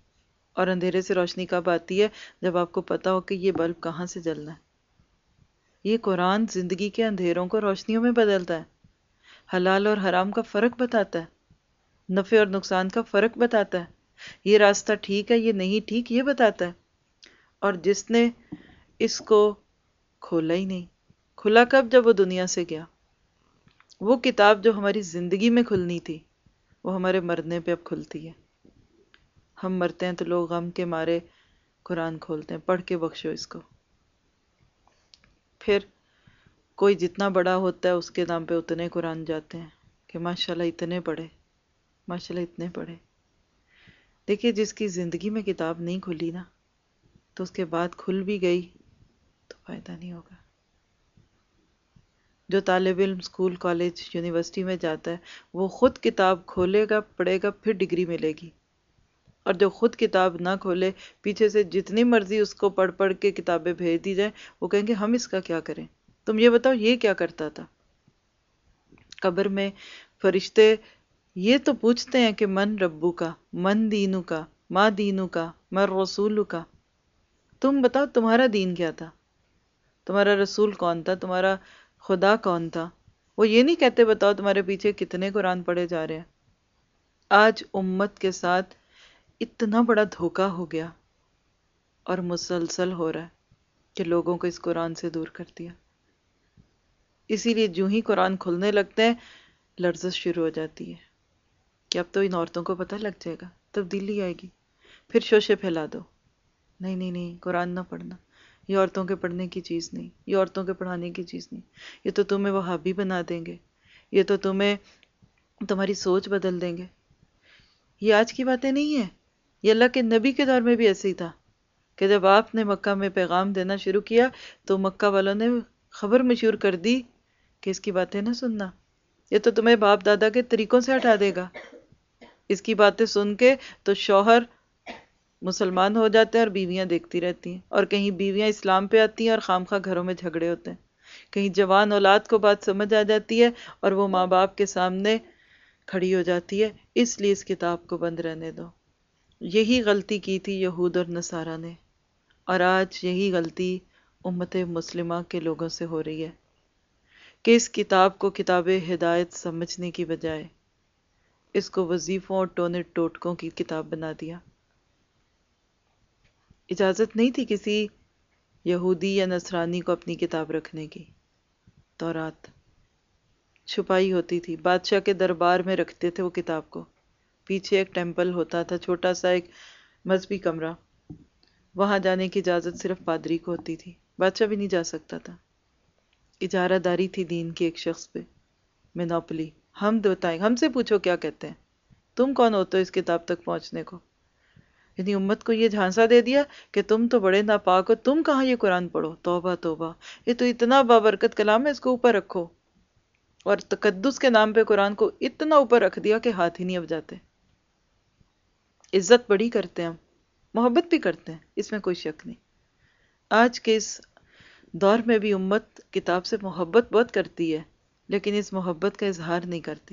اور اندھیرے سے روشنی کب آتی ہے؟ جب آپ کو پتا ہو کہ یہ بلب کہاں سے جلنا ہے۔ یہ قرآن زندگی کے اندھیروں کو روشنیوں میں بدلتا ہے، حلال اور حرام کا فرق بتاتا ہے، نفع اور نقصان کا فرق بتاتا ہے، یہ راستہ ٹھیک ہے یہ نہیں ٹھیک یہ بتاتا ہے۔ اور جس نے اس کو کھولا ہی نہیں، کھلا کب؟ جب وہ دنیا سے گیا۔ وہ کتاب جو ہماری زندگی میں کھلنی تھی وہ ہمارے مرنے پہ اب کھلتی ہے۔ ہم مرتے ہیں تو لوگ غم کے مارے قرآن کھولتے ہیں، پڑھ کے بخشو اس کو۔ پھر کوئی جتنا بڑا ہوتا ہے اس کے نام پہ اتنے قرآن جاتے ہیں کہ ماشاءاللہ اتنے پڑھے، ماشاءاللہ اتنے پڑھے۔ دیکھیے جس کی زندگی میں کتاب نہیں کھلی نا، تو اس کے بعد کھل بھی گئی تو فائدہ نہیں ہوگا۔ جو طالب علم اسکول کالج یونیورسٹی میں جاتا ہے وہ خود کتاب کھولے گا پڑھے گا پھر ڈگری ملے گی، اور جو خود کتاب نہ کھولے پیچھے سے جتنی مرضی اس کو پڑھ پڑھ کے کتابیں بھیج دی جائیں وہ کہیں گے ہم اس کا کیا کریں، تم یہ بتاؤ یہ کیا کرتا تھا۔ قبر میں فرشتے یہ تو پوچھتے ہیں کہ من ربو کا، من دینو کا، ما دینو کا، من رسولو کا، تم بتاؤ تمہارا دین کیا تھا، تمہارا رسول کون تھا، تمہارا خدا کون تھا۔ وہ یہ نہیں کہتے بتاؤ تمہارے پیچھے کتنے قرآن پڑھے جا رہے ہیں۔ آج امت کے ساتھ اتنا بڑا دھوکہ ہو گیا اور مسلسل ہو رہا ہے کہ لوگوں کو اس قرآن سے دور کر دیا۔ اسی لیے جو ہی قرآن کھلنے لگتے ہیں لرزش شروع ہو جاتی ہے کہ اب تو ان عورتوں کو پتہ لگ جائے گا، تبدیلی آئے گی، پھر شوشے پھیلا دو۔ نہیں نہیں نہیں، قرآن نہ پڑھنا، یہ عورتوں کے پڑھنے کی چیز نہیں، یہ عورتوں کے پڑھانے کی چیز نہیں، یہ تو تمہیں وہابی بنا دیں گے، یہ تو تمہیں تمہاری سوچ بدل دیں گے۔ یہ آج کی باتیں نہیں ہیں، یہ اللہ کے نبی کے دور میں بھی ایسے ہی تھا کہ جب آپ نے مکہ میں پیغام دینا شروع کیا تو مکہ والوں نے خبر مشہور کر دی کہ اس کی باتیں نہ سننا، یہ تو تمہیں باپ دادا کے طریقوں سے ہٹا دے گا۔ اس کی باتیں سن کے تو شوہر مسلمان ہو جاتے ہیں اور بیویاں دیکھتی رہتی ہیں، اور کہیں بیویاں اسلام پہ آتی ہیں اور خواہ گھروں میں جھگڑے ہوتے ہیں، کہیں جوان اولاد کو بات سمجھ آ جاتی ہے اور وہ ماں باپ کے سامنے کھڑی ہو جاتی ہے، اس لیے اس کتاب کو بند رہنے دو۔ یہی غلطی کی تھی یہود اور نصارہ نے، اور آج یہی غلطی امت مسلمہ کے لوگوں سے ہو رہی ہے کہ اس کتاب کو کتاب ہدایت سمجھنے کی بجائے اس کو وظیفوں اور ٹونے ٹوٹکوں کی کتاب بنا دیا۔ اجازت نہیں تھی کسی یہودی یا نصرانی کو اپنی کتاب رکھنے کی۔ تورات چھپائی ہوتی تھی، بادشاہ کے دربار میں رکھتے تھے وہ کتاب کو، پیچھے ایک ٹیمپل ہوتا تھا، چھوٹا سا ایک مذہبی کمرہ، وہاں جانے کی اجازت صرف پادری کو ہوتی تھی، بادشاہ بھی نہیں جا سکتا تھا۔ اجارہ داری تھی دین کی ایک شخص پہ، مینوپلی، ہم بتائیں، ہم سے پوچھو کیا کہتے ہیں، تم کون ہوتے ہو اس کتاب تک پہنچنے کو۔ یعنی امت کو یہ جھانسا دے دیا کہ تم تو بڑے ناپاک ہو، تم کہاں یہ قرآن پڑھو، توبہ توبہ، یہ تو اتنا بابرکت کلام ہے، اس کو اوپر رکھو۔ اور تقدس کے نام پہ قرآن کو اتنا اوپر رکھ دیا کہ ہاتھ ہی نہیں اب جاتے۔ عزت بڑی کرتے ہیں ہم، محبت بھی کرتے ہیں، اس میں کوئی شک نہیں۔ آج کے اس دور میں بھی امت کتاب سے محبت بہت کرتی ہے، لیکن اس محبت کا اظہار نہیں کرتی۔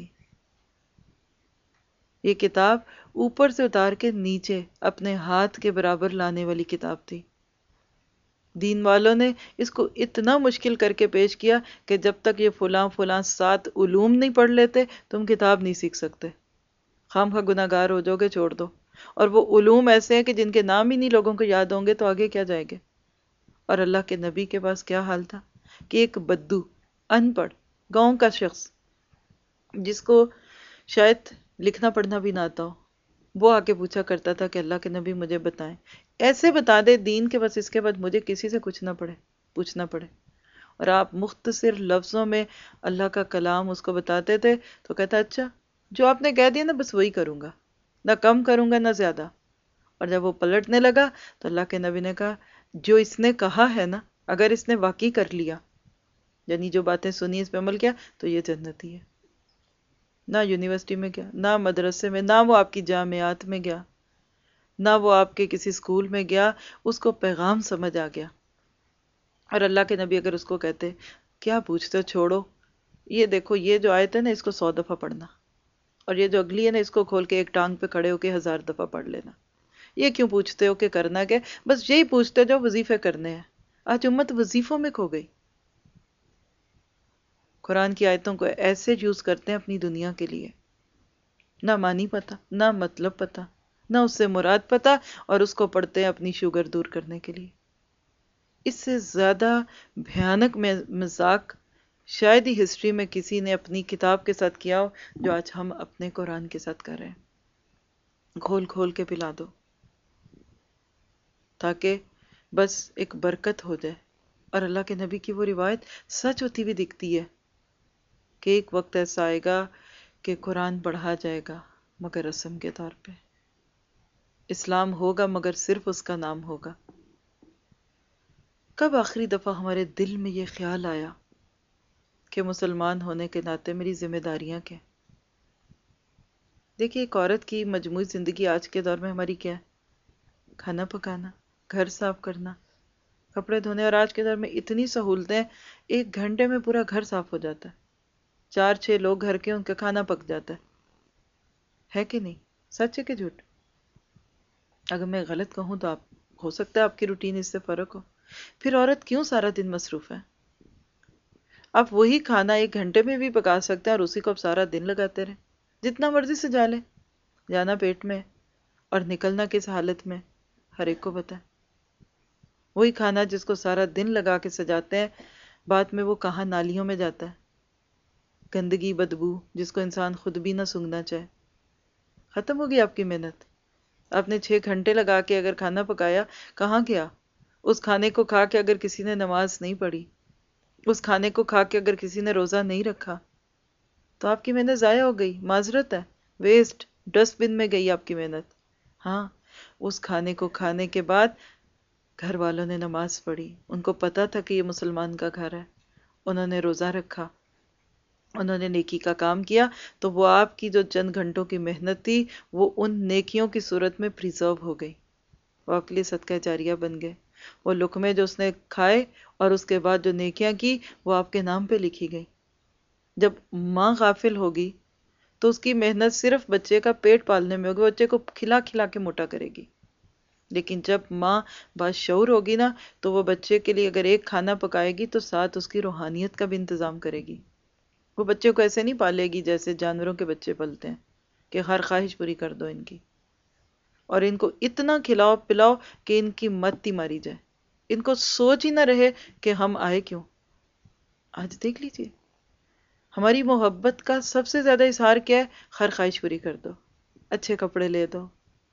یہ کتاب اوپر سے اتار کے نیچے اپنے ہاتھ کے برابر لانے والی کتاب تھی۔ دین والوں نے اس کو اتنا مشکل کر کے پیش کیا کہ جب تک یہ فلاں فلاں 7 علوم نہیں پڑھ لیتے تم کتاب نہیں سیکھ سکتے، خام خواہ گناہ گار ہو جاؤ گے، چھوڑ دو۔ اور وہ علوم ایسے ہیں کہ جن کے نام ہی نہیں لوگوں کو یاد ہوں گے تو آگے کیا جائے گے۔ اور اللہ کے نبی کے پاس کیا حال تھا کہ ایک بدو، ان پڑھ، گاؤں کا شخص جس کو شاید لکھنا پڑھنا بھی نہ آتا ہو، وہ آ کے پوچھا کرتا تھا کہ اللہ کے نبی مجھے بتائیں، ایسے بتا دے دین کے، بس اس کے بعد مجھے کسی سے کچھ نہ پوچھنا پڑے۔ اور آپ مختصر لفظوں میں اللہ کا کلام اس کو بتاتے تھے تو کہتا اچھا جو آپ نے کہہ دیا نا بس وہی کروں گا، نہ کم کروں گا نہ زیادہ۔ اور جب وہ پلٹنے لگا تو اللہ کے نبی نے کہا جو اس نے کہا ہے نا، اگر اس نے واقعی کر لیا، یعنی جو باتیں سنی اس پہ عمل کیا، تو یہ جنتی ہے۔ نہ یونیورسٹی میں گیا، نہ مدرسے میں، نہ وہ آپ کی جامعات میں گیا، نہ وہ آپ کے کسی سکول میں گیا، اس کو پیغام سمجھ آ گیا۔ اور اللہ کے نبی اگر اس کو کہتے کیا پوچھتے ہو، چھوڑو، یہ دیکھو یہ جو آیت ہے نا اس کو 100 دفعہ پڑھنا، اور یہ جو اگلی ہے نا اس کو کھول کے ایک ٹانگ پہ کھڑے ہو کے 1000 دفعہ پڑھ لینا، یہ کیوں پوچھتے ہو کہ کرنا کیا، بس یہی پوچھتے جو وظیفے کرنے ہیں۔ آج امت وظیفوں میں کھو گئی، قرآن کی آیتوں کو ایسے یوز کرتے ہیں اپنی دنیا کے لیے، نہ معنی پتہ، نہ مطلب پتہ، نہ اس سے مراد پتہ، اور اس کو پڑھتے ہیں اپنی شوگر دور کرنے کے لیے۔ اس سے زیادہ بھیانک مذاق شاید ہی ہسٹری میں کسی نے اپنی کتاب کے ساتھ کیا ہو جو آج ہم اپنے قرآن کے ساتھ کر رہے ہیں۔ کھول کھول کے پلا دو تاکہ بس ایک برکت ہو جائے، اور اللہ کے نبی کی وہ روایت سچ ہوتی بھی دکھتی ہے کہ ایک وقت ایسا آئے گا کہ قرآن پڑھا جائے گا مگر رسم کے طور پہ، اسلام ہوگا مگر صرف اس کا نام ہوگا۔ کب آخری دفعہ ہمارے دل میں یہ خیال آیا کہ مسلمان ہونے کے ناطے میری ذمہ داریاں کیا؟ دیکھیے، ایک عورت کی مجموعی زندگی آج کے دور میں ہماری کیا ہے؟ کھانا پکانا، گھر صاف کرنا، کپڑے دھونے، اور آج کے دور میں اتنی سہولتیں، 1 گھنٹے میں پورا گھر صاف ہو جاتا ہے، 4-6 لوگ گھر کے، ان کا کھانا پک جاتا ہے کہ نہیں؟ سچ ہے کہ جھوٹ؟ اگر میں غلط کہوں تو آپ، ہو سکتا ہے آپ کی روٹین اس سے فرق ہو۔ پھر عورت کیوں سارا دن مصروف ہے؟ آپ وہی کھانا 1 گھنٹے میں بھی پکا سکتے ہیں اور اسی کو آپ سارا دن لگاتے رہیں، جتنا مرضی سے جا لیں، جانا پیٹ میں اور نکلنا کس حالت میں ہر ایک کو پتا ہے۔ وہی کھانا جس کو سارا دن لگا کے سجاتے ہیں، بعد میں وہ کہاں نالیوں میں جاتا ہے، گندگی، بدبو، جس کو انسان خود بھی نہ سونگھنا چاہے۔ ختم ہوگی آپ کی محنت۔ آپ نے 6 گھنٹے لگا کے اگر کھانا پکایا، کہاں گیا؟ اس کھانے کو کھا کے اگر کسی نے نماز نہیں پڑھی، اس کھانے کو کھا کے اگر کسی نے روزہ نہیں رکھا، تو آپ کی محنت ضائع ہو گئی، معذرت ہے، ویسٹ، ڈسٹ بن میں گئی آپ کی محنت۔ ہاں، اس کھانے کو کھانے کے بعد گھر والوں نے نماز پڑھی، ان کو پتا تھا کہ یہ مسلمان کا گھر ہے، انہوں نے روزہ رکھا، انہوں نے نیکی کا کام کیا، تو وہ آپ کی جو چند گھنٹوں کی محنت تھی وہ ان نیکیوں کی صورت میں پریزرو ہو گئی، وہ آپ کے لیے صدقہ جاریہ بن گئے۔ وہ لقمے جو اس نے کھائے اور اس کے بعد جو نیکیاں کی وہ آپ کے نام پہ لکھی گئی۔ جب ماں غافل ہوگی تو اس کی محنت صرف بچے کا پیٹ پالنے میں ہوگی، بچے کو کھلا کھلا کے موٹا کرے گی، لیکن جب ماں باشعور ہوگی نا تو وہ بچے کے لیے اگر ایک کھانا پکائے گی تو ساتھ اس کی روحانیت کا بھی انتظام کرے گی۔ وہ بچے کو ایسے نہیں پالے گی جیسے جانوروں کے بچے پلتے ہیں کہ ہر خواہش پوری کر دو ان کی، اور ان کو اتنا کھلاؤ پلاؤ کہ ان کی مت ہی ماری جائے، ان کو سوچ ہی نہ رہے کہ ہم آئے کیوں۔ آج دیکھ لیجیے، ہماری محبت کا سب سے زیادہ اظہار کیا ہے؟ ہر خواہش پوری کر دو، اچھے کپڑے لے دو،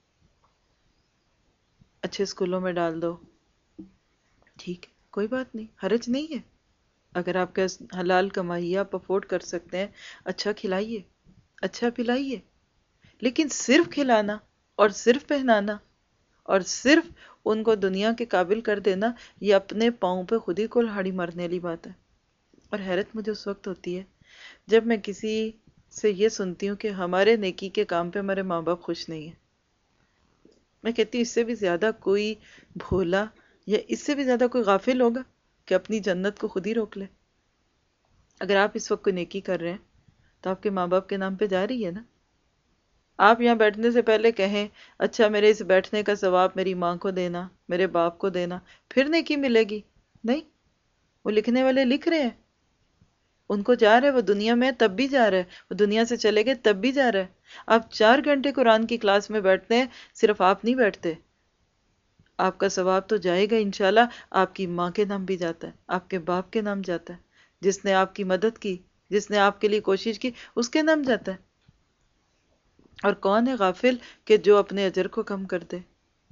اچھے اسکولوں میں ڈال دو، ٹھیک ہے، کوئی بات نہیں، حرج نہیں ہے، اگر آپ کا حلال کمائی آپ افورڈ کر سکتے ہیں، اچھا کھلائیے، اچھا پلائیے، لیکن صرف کھلانا اور صرف پہنانا اور صرف ان کو دنیا کے قابل کر دینا، یہ اپنے پاؤں پہ خود ہی کلہاڑی مارنے والی بات ہے۔ اور حیرت مجھے اس وقت ہوتی ہے جب میں کسی سے یہ سنتی ہوں کہ ہمارے نیکی کے کام پہ ہمارے ماں باپ خوش نہیں ہیں۔ میں کہتی ہوں اس سے بھی زیادہ کوئی بھولا یا اس سے بھی زیادہ کوئی غافل ہوگا کہ اپنی جنت کو خود ہی روک لے؟ اگر آپ اس وقت کوئی نیکی کر رہے ہیں تو آپ کے ماں باپ کے نام پہ جا رہی ہے نا؟ آپ یہاں بیٹھنے سے پہلے کہیں اچھا میرے اس بیٹھنے کا ثواب میری ماں کو دینا، میرے باپ کو دینا، پھر نیکی ملے گی؟ نہیں، وہ لکھنے والے لکھ رہے ہیں، ان کو جا رہے، وہ دنیا میں تب بھی جا رہے، وہ دنیا سے چلے گئے تب بھی جا رہے۔ آپ 4 گھنٹے قرآن کی کلاس میں بیٹھتے ہیں، صرف آپ نہیں بیٹھتے، آپ کا ثواب تو جائے گا انشاءاللہ، آپ کی ماں کے نام بھی جاتا ہے، آپ کے باپ کے نام جاتا ہے، جس نے آپ کی مدد کی، جس نے آپ کے لیے کوشش کی، اس کے نام جاتا ہے۔ اور کون ہے غافل کہ جو اپنے اجر کو کم کر دے؟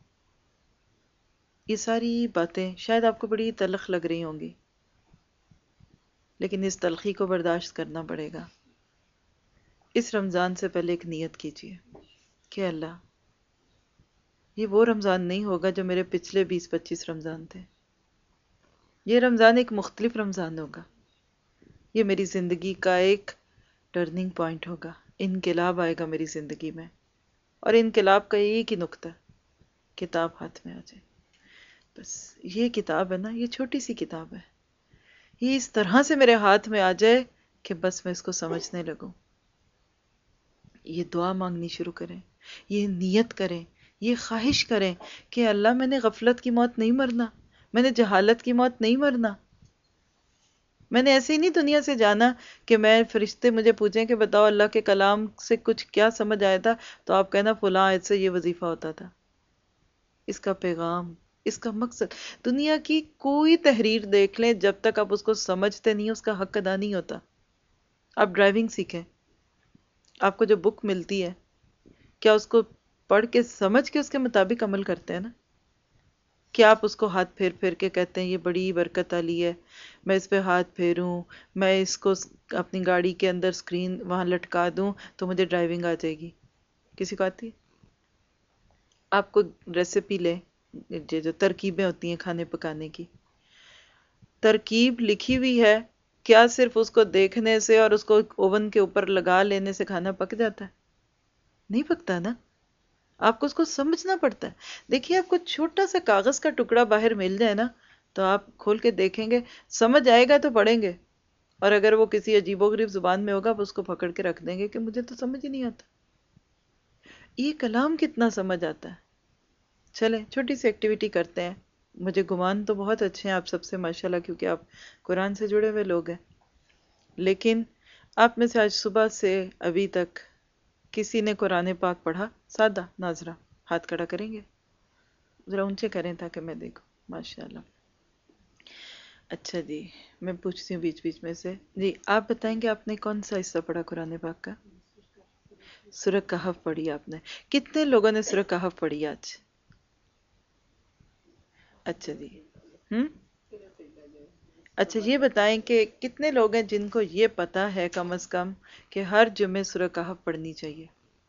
یہ ساری باتیں شاید آپ کو بڑی تلخ لگ رہی ہوں گی، لیکن اس تلخی کو برداشت کرنا پڑے گا۔ اس رمضان سے پہلے ایک نیت کیجیے کہ اللہ، یہ وہ رمضان نہیں ہوگا جو میرے پچھلے 20-25 رمضان تھے، یہ رمضان ایک مختلف رمضان ہوگا، یہ میری زندگی کا ایک ٹرننگ پوائنٹ ہوگا، انقلاب آئے گا میری زندگی میں، اور انقلاب کا ایک ہی نقطہ، کتاب ہاتھ میں آ جائے۔ بس یہ کتاب ہے نا، یہ چھوٹی سی کتاب ہے، یہ اس طرح سے میرے ہاتھ میں آ جائے کہ بس میں اس کو سمجھنے لگوں۔ یہ دعا مانگنی شروع کریں، یہ نیت کریں، یہ خواہش کریں کہ اللہ میں نے غفلت کی موت نہیں مرنا، میں نے جہالت کی موت نہیں مرنا، میں نے ایسے ہی نہیں دنیا سے جانا کہ میں فرشتے مجھے پوچھیں کہ بتاؤ اللہ کے کلام سے کچھ کیا سمجھ آیا تھا، تو آپ کہنا فلاں آیت سے یہ وظیفہ ہوتا تھا. اس کا پیغام، اس کا مقصد، دنیا کی کوئی تحریر دیکھ لیں، جب تک آپ اس کو سمجھتے نہیں اس کا حق ادا نہیں ہوتا. آپ ڈرائیونگ سیکھیں، آپ کو جو بک ملتی ہے کیا اس کو پڑھ کے سمجھ کے اس کے مطابق عمل کرتے ہیں نا؟ کیا آپ اس کو ہاتھ پھیر پھیر کے کہتے ہیں یہ بڑی برکت والی ہے، میں اس پہ ہاتھ پھیروں، میں اس کو اپنی گاڑی کے اندر سکرین وہاں لٹکا دوں تو مجھے ڈرائیونگ آ جائے گی؟ کسی کو آتی ہے؟ آپ کو ریسیپی لیں، یہ جو ترکیبیں ہوتی ہیں کھانے پکانے کی، ترکیب لکھی ہوئی ہے، کیا صرف اس کو دیکھنے سے اور اس کو اوون کے اوپر لگا لینے سے کھانا پک جاتا ہے؟ نہیں پکتا نا. آپ کو اس کو سمجھنا پڑتا ہے. دیکھیے آپ کو چھوٹا سا کاغذ کا ٹکڑا باہر مل جائے نا تو آپ کھول کے دیکھیں گے، سمجھ آئے گا تو پڑھیں گے، اور اگر وہ کسی عجیب و غریب زبان میں ہوگا آپ اس کو پکڑ کے رکھ دیں گے کہ مجھے تو سمجھ ہی نہیں آتا. یہ کلام کتنا سمجھ آتا ہے. چلیں چھوٹی سی ایکٹیویٹی کرتے ہیں. مجھے گمان تو بہت اچھے ہیں آپ سب سے ماشاءاللہ، کیونکہ آپ قرآن سے جڑے ہوئے لوگ ہیں، لیکن آپ میں سے آج صبح سے ابھی تک کسی نے قرآن پاک پڑھا؟ سادہ ناظرہ ہاتھ کھڑا کریں گے؟ ذرا اونچے کریں تاکہ میں دیکھوں. ماشاءاللہ. اچھا جی، میں پوچھتی ہوں بیچ بیچ میں سے. جی آپ بتائیں گے آپ نے کون سا حصہ پڑھا قرآن پاک کا؟ سورہ کہف پڑھی آپ نے. کتنے لوگوں نے سورہ کہف پڑھی آج؟ اچھا جی. ہم اچھا یہ بتائیں کہ کتنے لوگ ہیں جن کو یہ پتا ہے کم از کم کہ ہر جمعے سورہ کہف پڑھنی چاہیے؟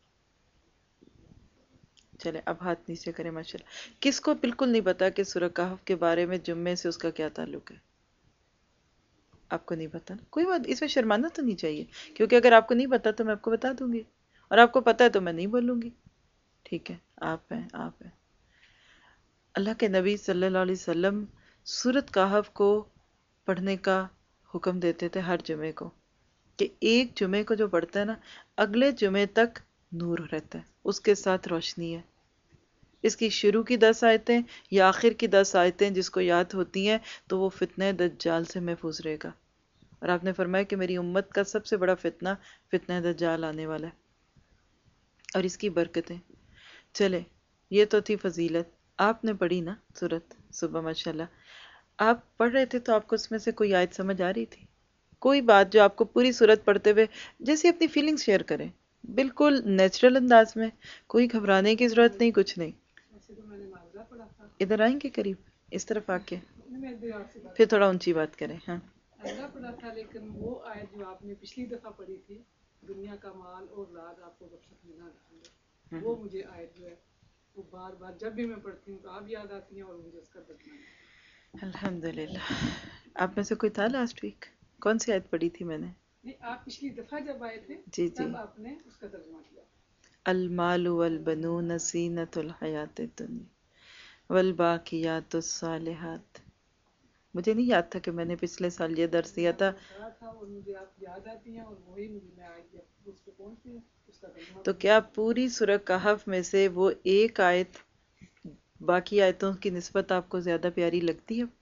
چلے اب ہاتھ نیچے کریں. ماشاءاللہ. کس کو بالکل نہیں پتا کہ سورہ کہف کے بارے میں جمعے سے اس کا کیا تعلق ہے؟ آپ کو نہیں پتا نا، کوئی بات، اس میں شرمانا تو نہیں چاہیے، کیونکہ اگر آپ کو نہیں پتا تو میں آپ کو بتا دوں گی، اور آپ کو پتا ہے تو میں نہیں بولوں گی. ٹھیک ہے، آپ ہیں آپ ہیں. اللہ کے نبی صلی اللہ علیہ وسلم سورۃ کہف کو پڑھنے کا حکم دیتے تھے ہر جمعے کو، کہ ایک جمعے کو جو پڑھتا ہے نا اگلے جمعے تک نور رہتا ہے، اس کے ساتھ روشنی ہے. اس کی شروع کی 10 آیتیں یا آخر کی 10 آیتیں جس کو یاد ہوتی ہیں تو وہ فتنہ دجال سے محفوظ رہے گا. اور آپ نے فرمایا کہ میری امت کا سب سے بڑا فتنہ فتنہ دجال آنے والا ہے، اور اس کی برکتیں. چلے یہ تو تھی فضیلت. آپ نے پڑھی نا سورت صبح؟ ماشاءاللہ. آپ پڑھ رہے تھے تو آپ کو اس میں سے کوئی آیت سمجھ آ رہی تھی؟ کوئی بات جو آپ کو پوری سورت پڑھتے ہوئے جیسے اپنی فیلنگ شیئر کریں، بالکل نیچرل انداز میں، کوئی گھبرانے کی ضرورت نہیں، کچھ نہیں. ادھر آئیں گے قریب، اس طرف آ کے پھر تھوڑا اونچی بات کریں. ہاں اللہ پڑھا تھا، لیکن وہ آیت جو آپ نے پچھلی دفعہ پڑھی تھی، دنیا کا مال اور اولاد آپ کو رخصت میں نہ رکھیں گے، وہ مجھے آیت جو ہے وہ بار بار جب بھی میں پڑھتی ہوں تو آپ یاد آتی ہیں اور مجھے اس کا ترجمہ نہیں آتا. الحمدللہ. آپ میں سے کوئی تھا لاسٹ ویک؟ کون سی آیت پڑھی تھی میں نے؟ نہیں، آپ پچھلی دفعہ جب آئے تھے جی جی. تب آپ نے اس کا ترجمہ کیا. المال والبنون زینۃ الحیات الدنیا والباقیات الصالحات. مجھے نہیں یاد تھا کہ میں نے پچھلے سال یہ درس دیا تھا. اور مجھے آپ یاد آتی ہیں اور وہی مجھے میں آیت اس پہ پہنچتی ہوں، اس کا ترجمہ. تو کیا پوری سورہ کہف میں سے وہ ایک آیت باقی آیتوں کی نسبت آپ کو زیادہ پیاری لگتی ہے؟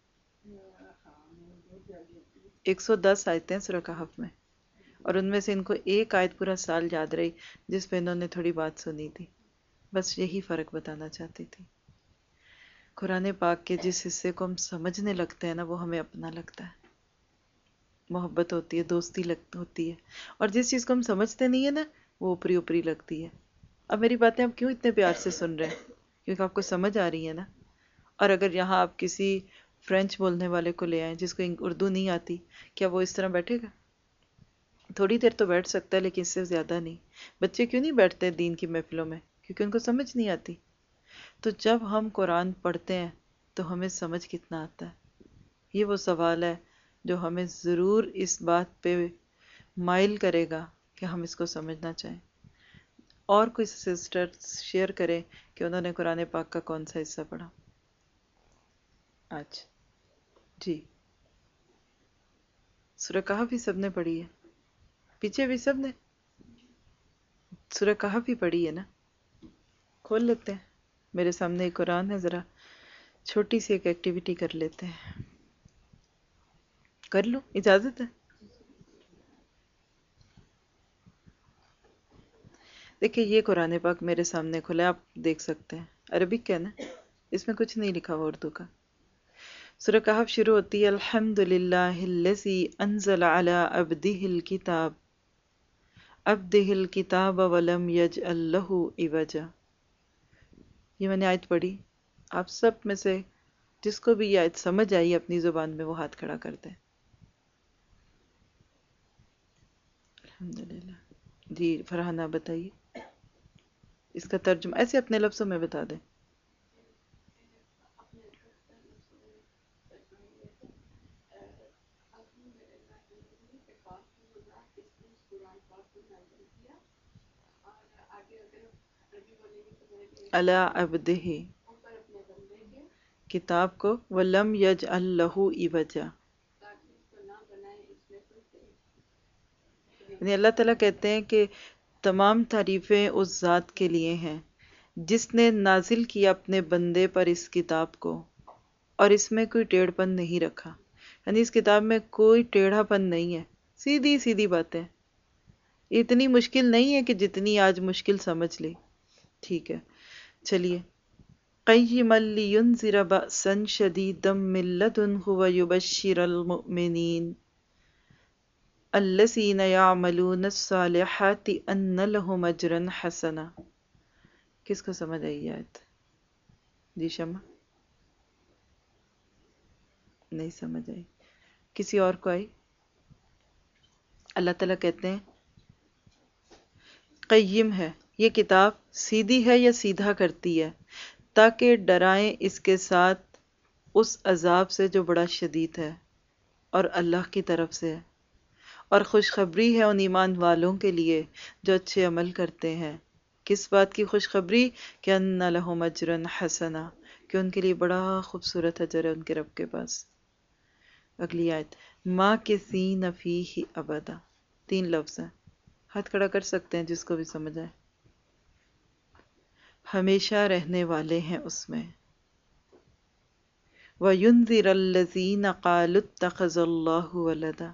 110 آیتیں سورہ کہف میں، اور ان میں سے ان کو ایک آیت پورا سال یاد رہی جس پہ انہوں نے تھوڑی بات سنی تھی. بس یہی فرق بتانا چاہتی تھی. قرآن پاک کے جس حصے کو ہم سمجھنے لگتے ہیں نا وہ ہمیں اپنا لگتا ہے، محبت ہوتی ہے، دوستی ہوتی ہے. اور جس چیز کو ہم سمجھتے نہیں ہیں نا وہ اوپری اوپری لگتی ہے. اب میری باتیں آپ کیوں اتنے پیار سے سن رہے ہیں؟ کیونکہ آپ کو سمجھ آ رہی ہے نا. اور اگر یہاں آپ کسی فرینچ بولنے والے کو لے آئیں جس کو اردو نہیں آتی، کیا وہ اس طرح بیٹھے گا؟ تھوڑی دیر تو بیٹھ سکتا ہے لیکن اس سے زیادہ نہیں. بچے کیوں نہیں بیٹھتے دین کی محفلوں میں؟ کیونکہ ان کو سمجھ نہیں آتی. تو جب ہم قرآن پڑھتے ہیں تو ہمیں سمجھ کتنا آتا ہے؟ یہ وہ سوال ہے جو ہمیں ضرور اس بات پہ مائل کرے گا کہ ہم اس کو سمجھنا چاہیں. اور کوئی سسٹر شیئر کریں کہ انہوں نے قرآن پاک کا کون سا حصہ پڑھا آج؟ جی سورہ کہف بھی سب نے پڑھی ہے؟ پیچھے بھی سب نے سورہ کہف بھی پڑھی ہے نا؟ کھول لیتے ہیں. میرے سامنے ایک قرآن ہے، ذرا چھوٹی سی ایک ایکٹیویٹی کر لیتے ہیں. کر لوں، اجازت ہے. دیکھیں یہ قرآن پاک میرے سامنے کھلا ہے، آپ دیکھ سکتے ہیں، عربک کا ہے نا، اس میں کچھ نہیں لکھا ہوا اردو کا. سورہ کہف شروع ہوتی ہے الحمدللہ الذی انزل علی عبدہ الکتاب ولم یجعل لہ عوجا. یہ میں نے آیت پڑھی. آپ سب میں سے جس کو بھی یہ آیت سمجھ آئی اپنی زبان میں وہ ہاتھ کھڑا کر دیں. الحمدللہ. جی فرحانہ بتائیے اس کا ترجمہ ایسے اپنے لفظوں میں بتا دیں. علی عبدہ، کتاب کو، ولم یجعل لہ عوجا. یعنی اللہ تعالیٰ کہتے ہیں کہ تمام تعریفیں اس ذات کے لیے ہیں جس نے نازل کیا اپنے بندے پر اس کتاب کو اور اس میں کوئی ٹیڑھ پن نہیں رکھا. یعنی اس کتاب میں کوئی ٹیڑھا پن نہیں ہے، سیدھی سیدھی باتیں. اتنی مشکل نہیں ہے کہ جتنی آج مشکل سمجھ لی. ٹھیک ہے چلیے. قیما لینذر بأسا شدیدا من لدنہ ویبشر المؤمنین الذین یعملون الصالحات ان لہم اجرا حسنا. کس کو سمجھ آئی آیت؟ جی شمع نہیں سمجھ آئی. کسی اور کو آئی؟ اللہ تعالیٰ کہتے ہیں قیم ہے یہ کتاب، سیدھی ہے یا سیدھا کرتی ہے تاکہ ڈرائیں اس کے ساتھ اس عذاب سے جو بڑا شدید ہے اور اللہ کی طرف سے ہے، اور خوشخبری ہے ان ایمان والوں کے لیے جو اچھے عمل کرتے ہیں. کس بات کی خوشخبری؟ کہ ان لہم اجرا حسنا، کہ ان کے لیے بڑا خوبصورت اجر ہے ان کے رب کے پاس. اگلی آیت ماکثین فیہ ابدا. 3 لفظ ہیں، ہاتھ کھڑا کر سکتے ہیں جس کو بھی سمجھ آئے. ہمیشہ رہنے والے ہیں اس میں. وَيُنذِرَ الَّذِينَ قَالُوا اتَّخَذَ اللَّهُ وَلَدًا.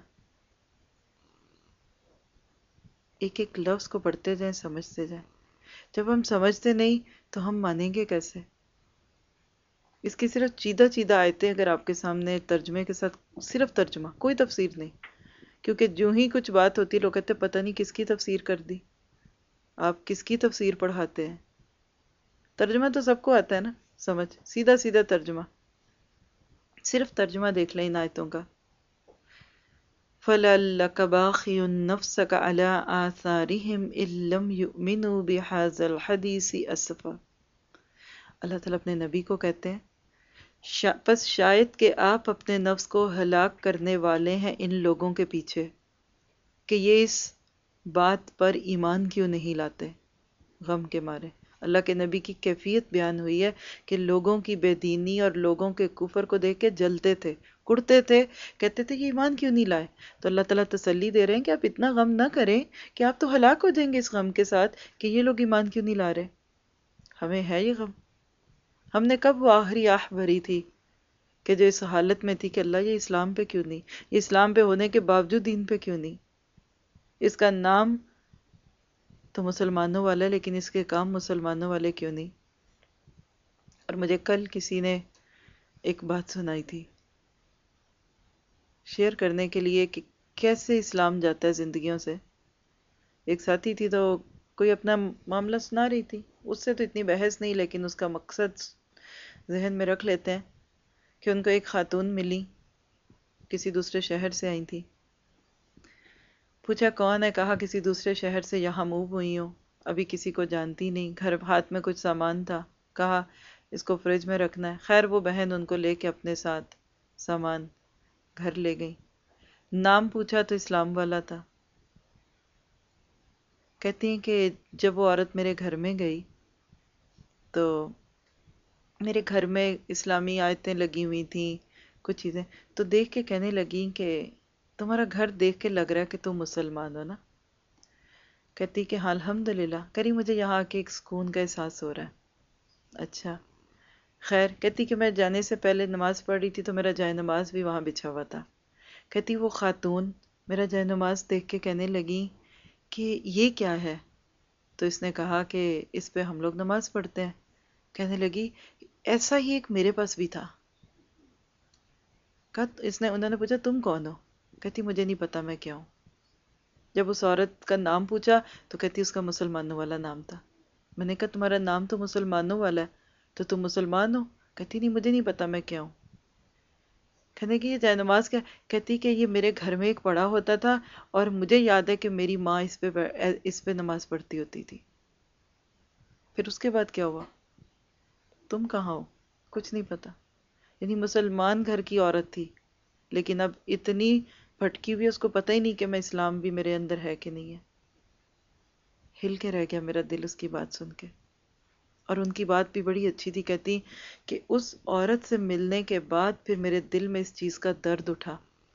ایک ایک لفظ کو پڑھتے جائیں، سمجھتے جائیں. جب ہم سمجھتے نہیں تو ہم مانیں گے کیسے؟ اس کی صرف چیدہ چیدہ آیتیں اگر آپ کے سامنے ترجمے کے ساتھ، صرف ترجمہ، کوئی تفسیر نہیں. کیونکہ جو ہی کچھ بات ہوتی ہے لوگ کہتے ہیں پتہ نہیں کس کی تفسیر کر دی. آپ کس کی تفسیر پڑھاتے ہیں؟ ترجمہ تو سب کو آتا ہے نا سمجھ، سیدھا سیدھا ترجمہ. صرف ترجمہ دیکھ لیں ان آیتوں کا. فَلَعَلَّكَ بَاخِعٌ نَفْسَكَ عَلَىٰ آثَارِهِمْ إِن لَّمْ يُؤْمِنُوا بِهَٰذَا الْحَدِيثِ أَسَفًا. اللہ تعالیٰ اپنے نبی کو کہتے ہیں پس شاید کہ آپ اپنے نفس کو ہلاک کرنے والے ہیں ان لوگوں کے پیچھے کہ یہ اس بات پر ایمان کیوں نہیں لاتے، غم کے مارے. اللہ کے نبی کی کیفیت بیان ہوئی ہے کہ لوگوں کی بے دینی اور لوگوں کے کفر کو دیکھ کے جلتے تھے، کڑتے تھے، کہتے تھے یہ ایمان کیوں نہیں لائے. تو اللہ تعالیٰ تسلی دے رہے ہیں کہ آپ اتنا غم نہ کریں کہ آپ تو ہلاک ہو جائیں گے اس غم کے ساتھ کہ یہ لوگ ایمان کیوں نہیں لا رہے. ہمیں ہے یہ غم. ہم نے کب وہ آخری آہ بھری تھی کہ جو اس حالت میں تھی کہ اللہ یہ اسلام پہ کیوں نہیں، یہ اسلام پہ ہونے کے باوجود دین پہ کیوں نہیں. اس کا نام تو مسلمانوں والا ہے لیکن اس کے کام مسلمانوں والے کیوں نہیں. اور مجھے کل کسی نے ایک بات سنائی تھی شیئر کرنے کے لیے کہ کیسے اسلام جاتا ہے زندگیوں سے. ایک ساتھی تھی تو کوئی اپنا معاملہ سنا رہی تھی، اس سے تو اتنی بحث نہیں لیکن اس کا مقصد ذہن میں رکھ لیتے ہیں کہ ان کو ایک خاتون ملی، کسی دوسرے شہر سے آئی تھی. پوچھا کون ہے؟ کہا کسی دوسرے شہر سے یہاں موو ہوئی ہوں، ابھی کسی کو جانتی نہیں. گھر ہاتھ میں کچھ سامان تھا، کہا اس کو فریج میں رکھنا ہے. خیر وہ بہن ان کو لے کے اپنے ساتھ سامان گھر لے گئی. نام پوچھا تو اسلام والا تھا. کہتی ہیں کہ جب وہ عورت میرے گھر میں گئی تو میرے گھر میں اسلامی آیتیں لگی ہوئی تھیں، کچھ چیزیں تو دیکھ کے کہنے لگیں کہ تمہارا گھر دیکھ کے لگ رہا ہے کہ تم مسلمان ہو نا. کہتی کہ ہاں الحمدللہ. کری مجھے یہاں آ کے ایک سکون کا احساس ہو رہا ہے. اچھا خیر. کہتی کہ میں جانے سے پہلے نماز پڑھ رہی تھی تو میرا جائے نماز بھی وہاں بچھا ہوا تھا. کہتی وہ خاتون میرا جائے نماز دیکھ کے کہنے لگی کہ یہ کیا ہے؟ تو اس نے کہا کہ اس پہ ہم لوگ نماز پڑھتے ہیں. کہنے لگی ایسا ہی ایک میرے پاس بھی تھا. انہوں نے پوچھا تم کون ہو؟ کہتی مجھے نہیں پتا میں کیا ہوں. جب اس عورت کا نام پوچھا تو کہتی اس کا مسلمانوں والا نام تھا. میں نے کہا تمہارا نام تو مسلمانوں والا ہے تو تم مسلمان ہو؟ کہتی نہیں مجھے نہیں پتا میں کیا ہوں. کہنے کی یہ جائے نماز کیا؟ کہتی کہ یہ میرے گھر میں ایک پڑھا ہوتا تھا اور مجھے یاد ہے کہ میری ماں اس پہ نماز پڑھتی ہوتی تھی. پھر اس کے بعد کیا ہوا؟ تم کہاں ہو؟ کچھ نہیں پتا. یعنی مسلمان گھر کی عورت تھی لیکن اب اتنی بھٹکی ہوئی اس کو پتہ ہی نہیں کہ میں اسلام بھی میرے اندر ہے کہ نہیں ہے. ہل کے رہ گیا میرا دل اس کی بات سن کے. اور ان کی بات بھی بڑی اچھی تھی. کہتی کہ اس عورت سے ملنے کے بعد پھر میرے دل میں اس چیز کا درد اٹھا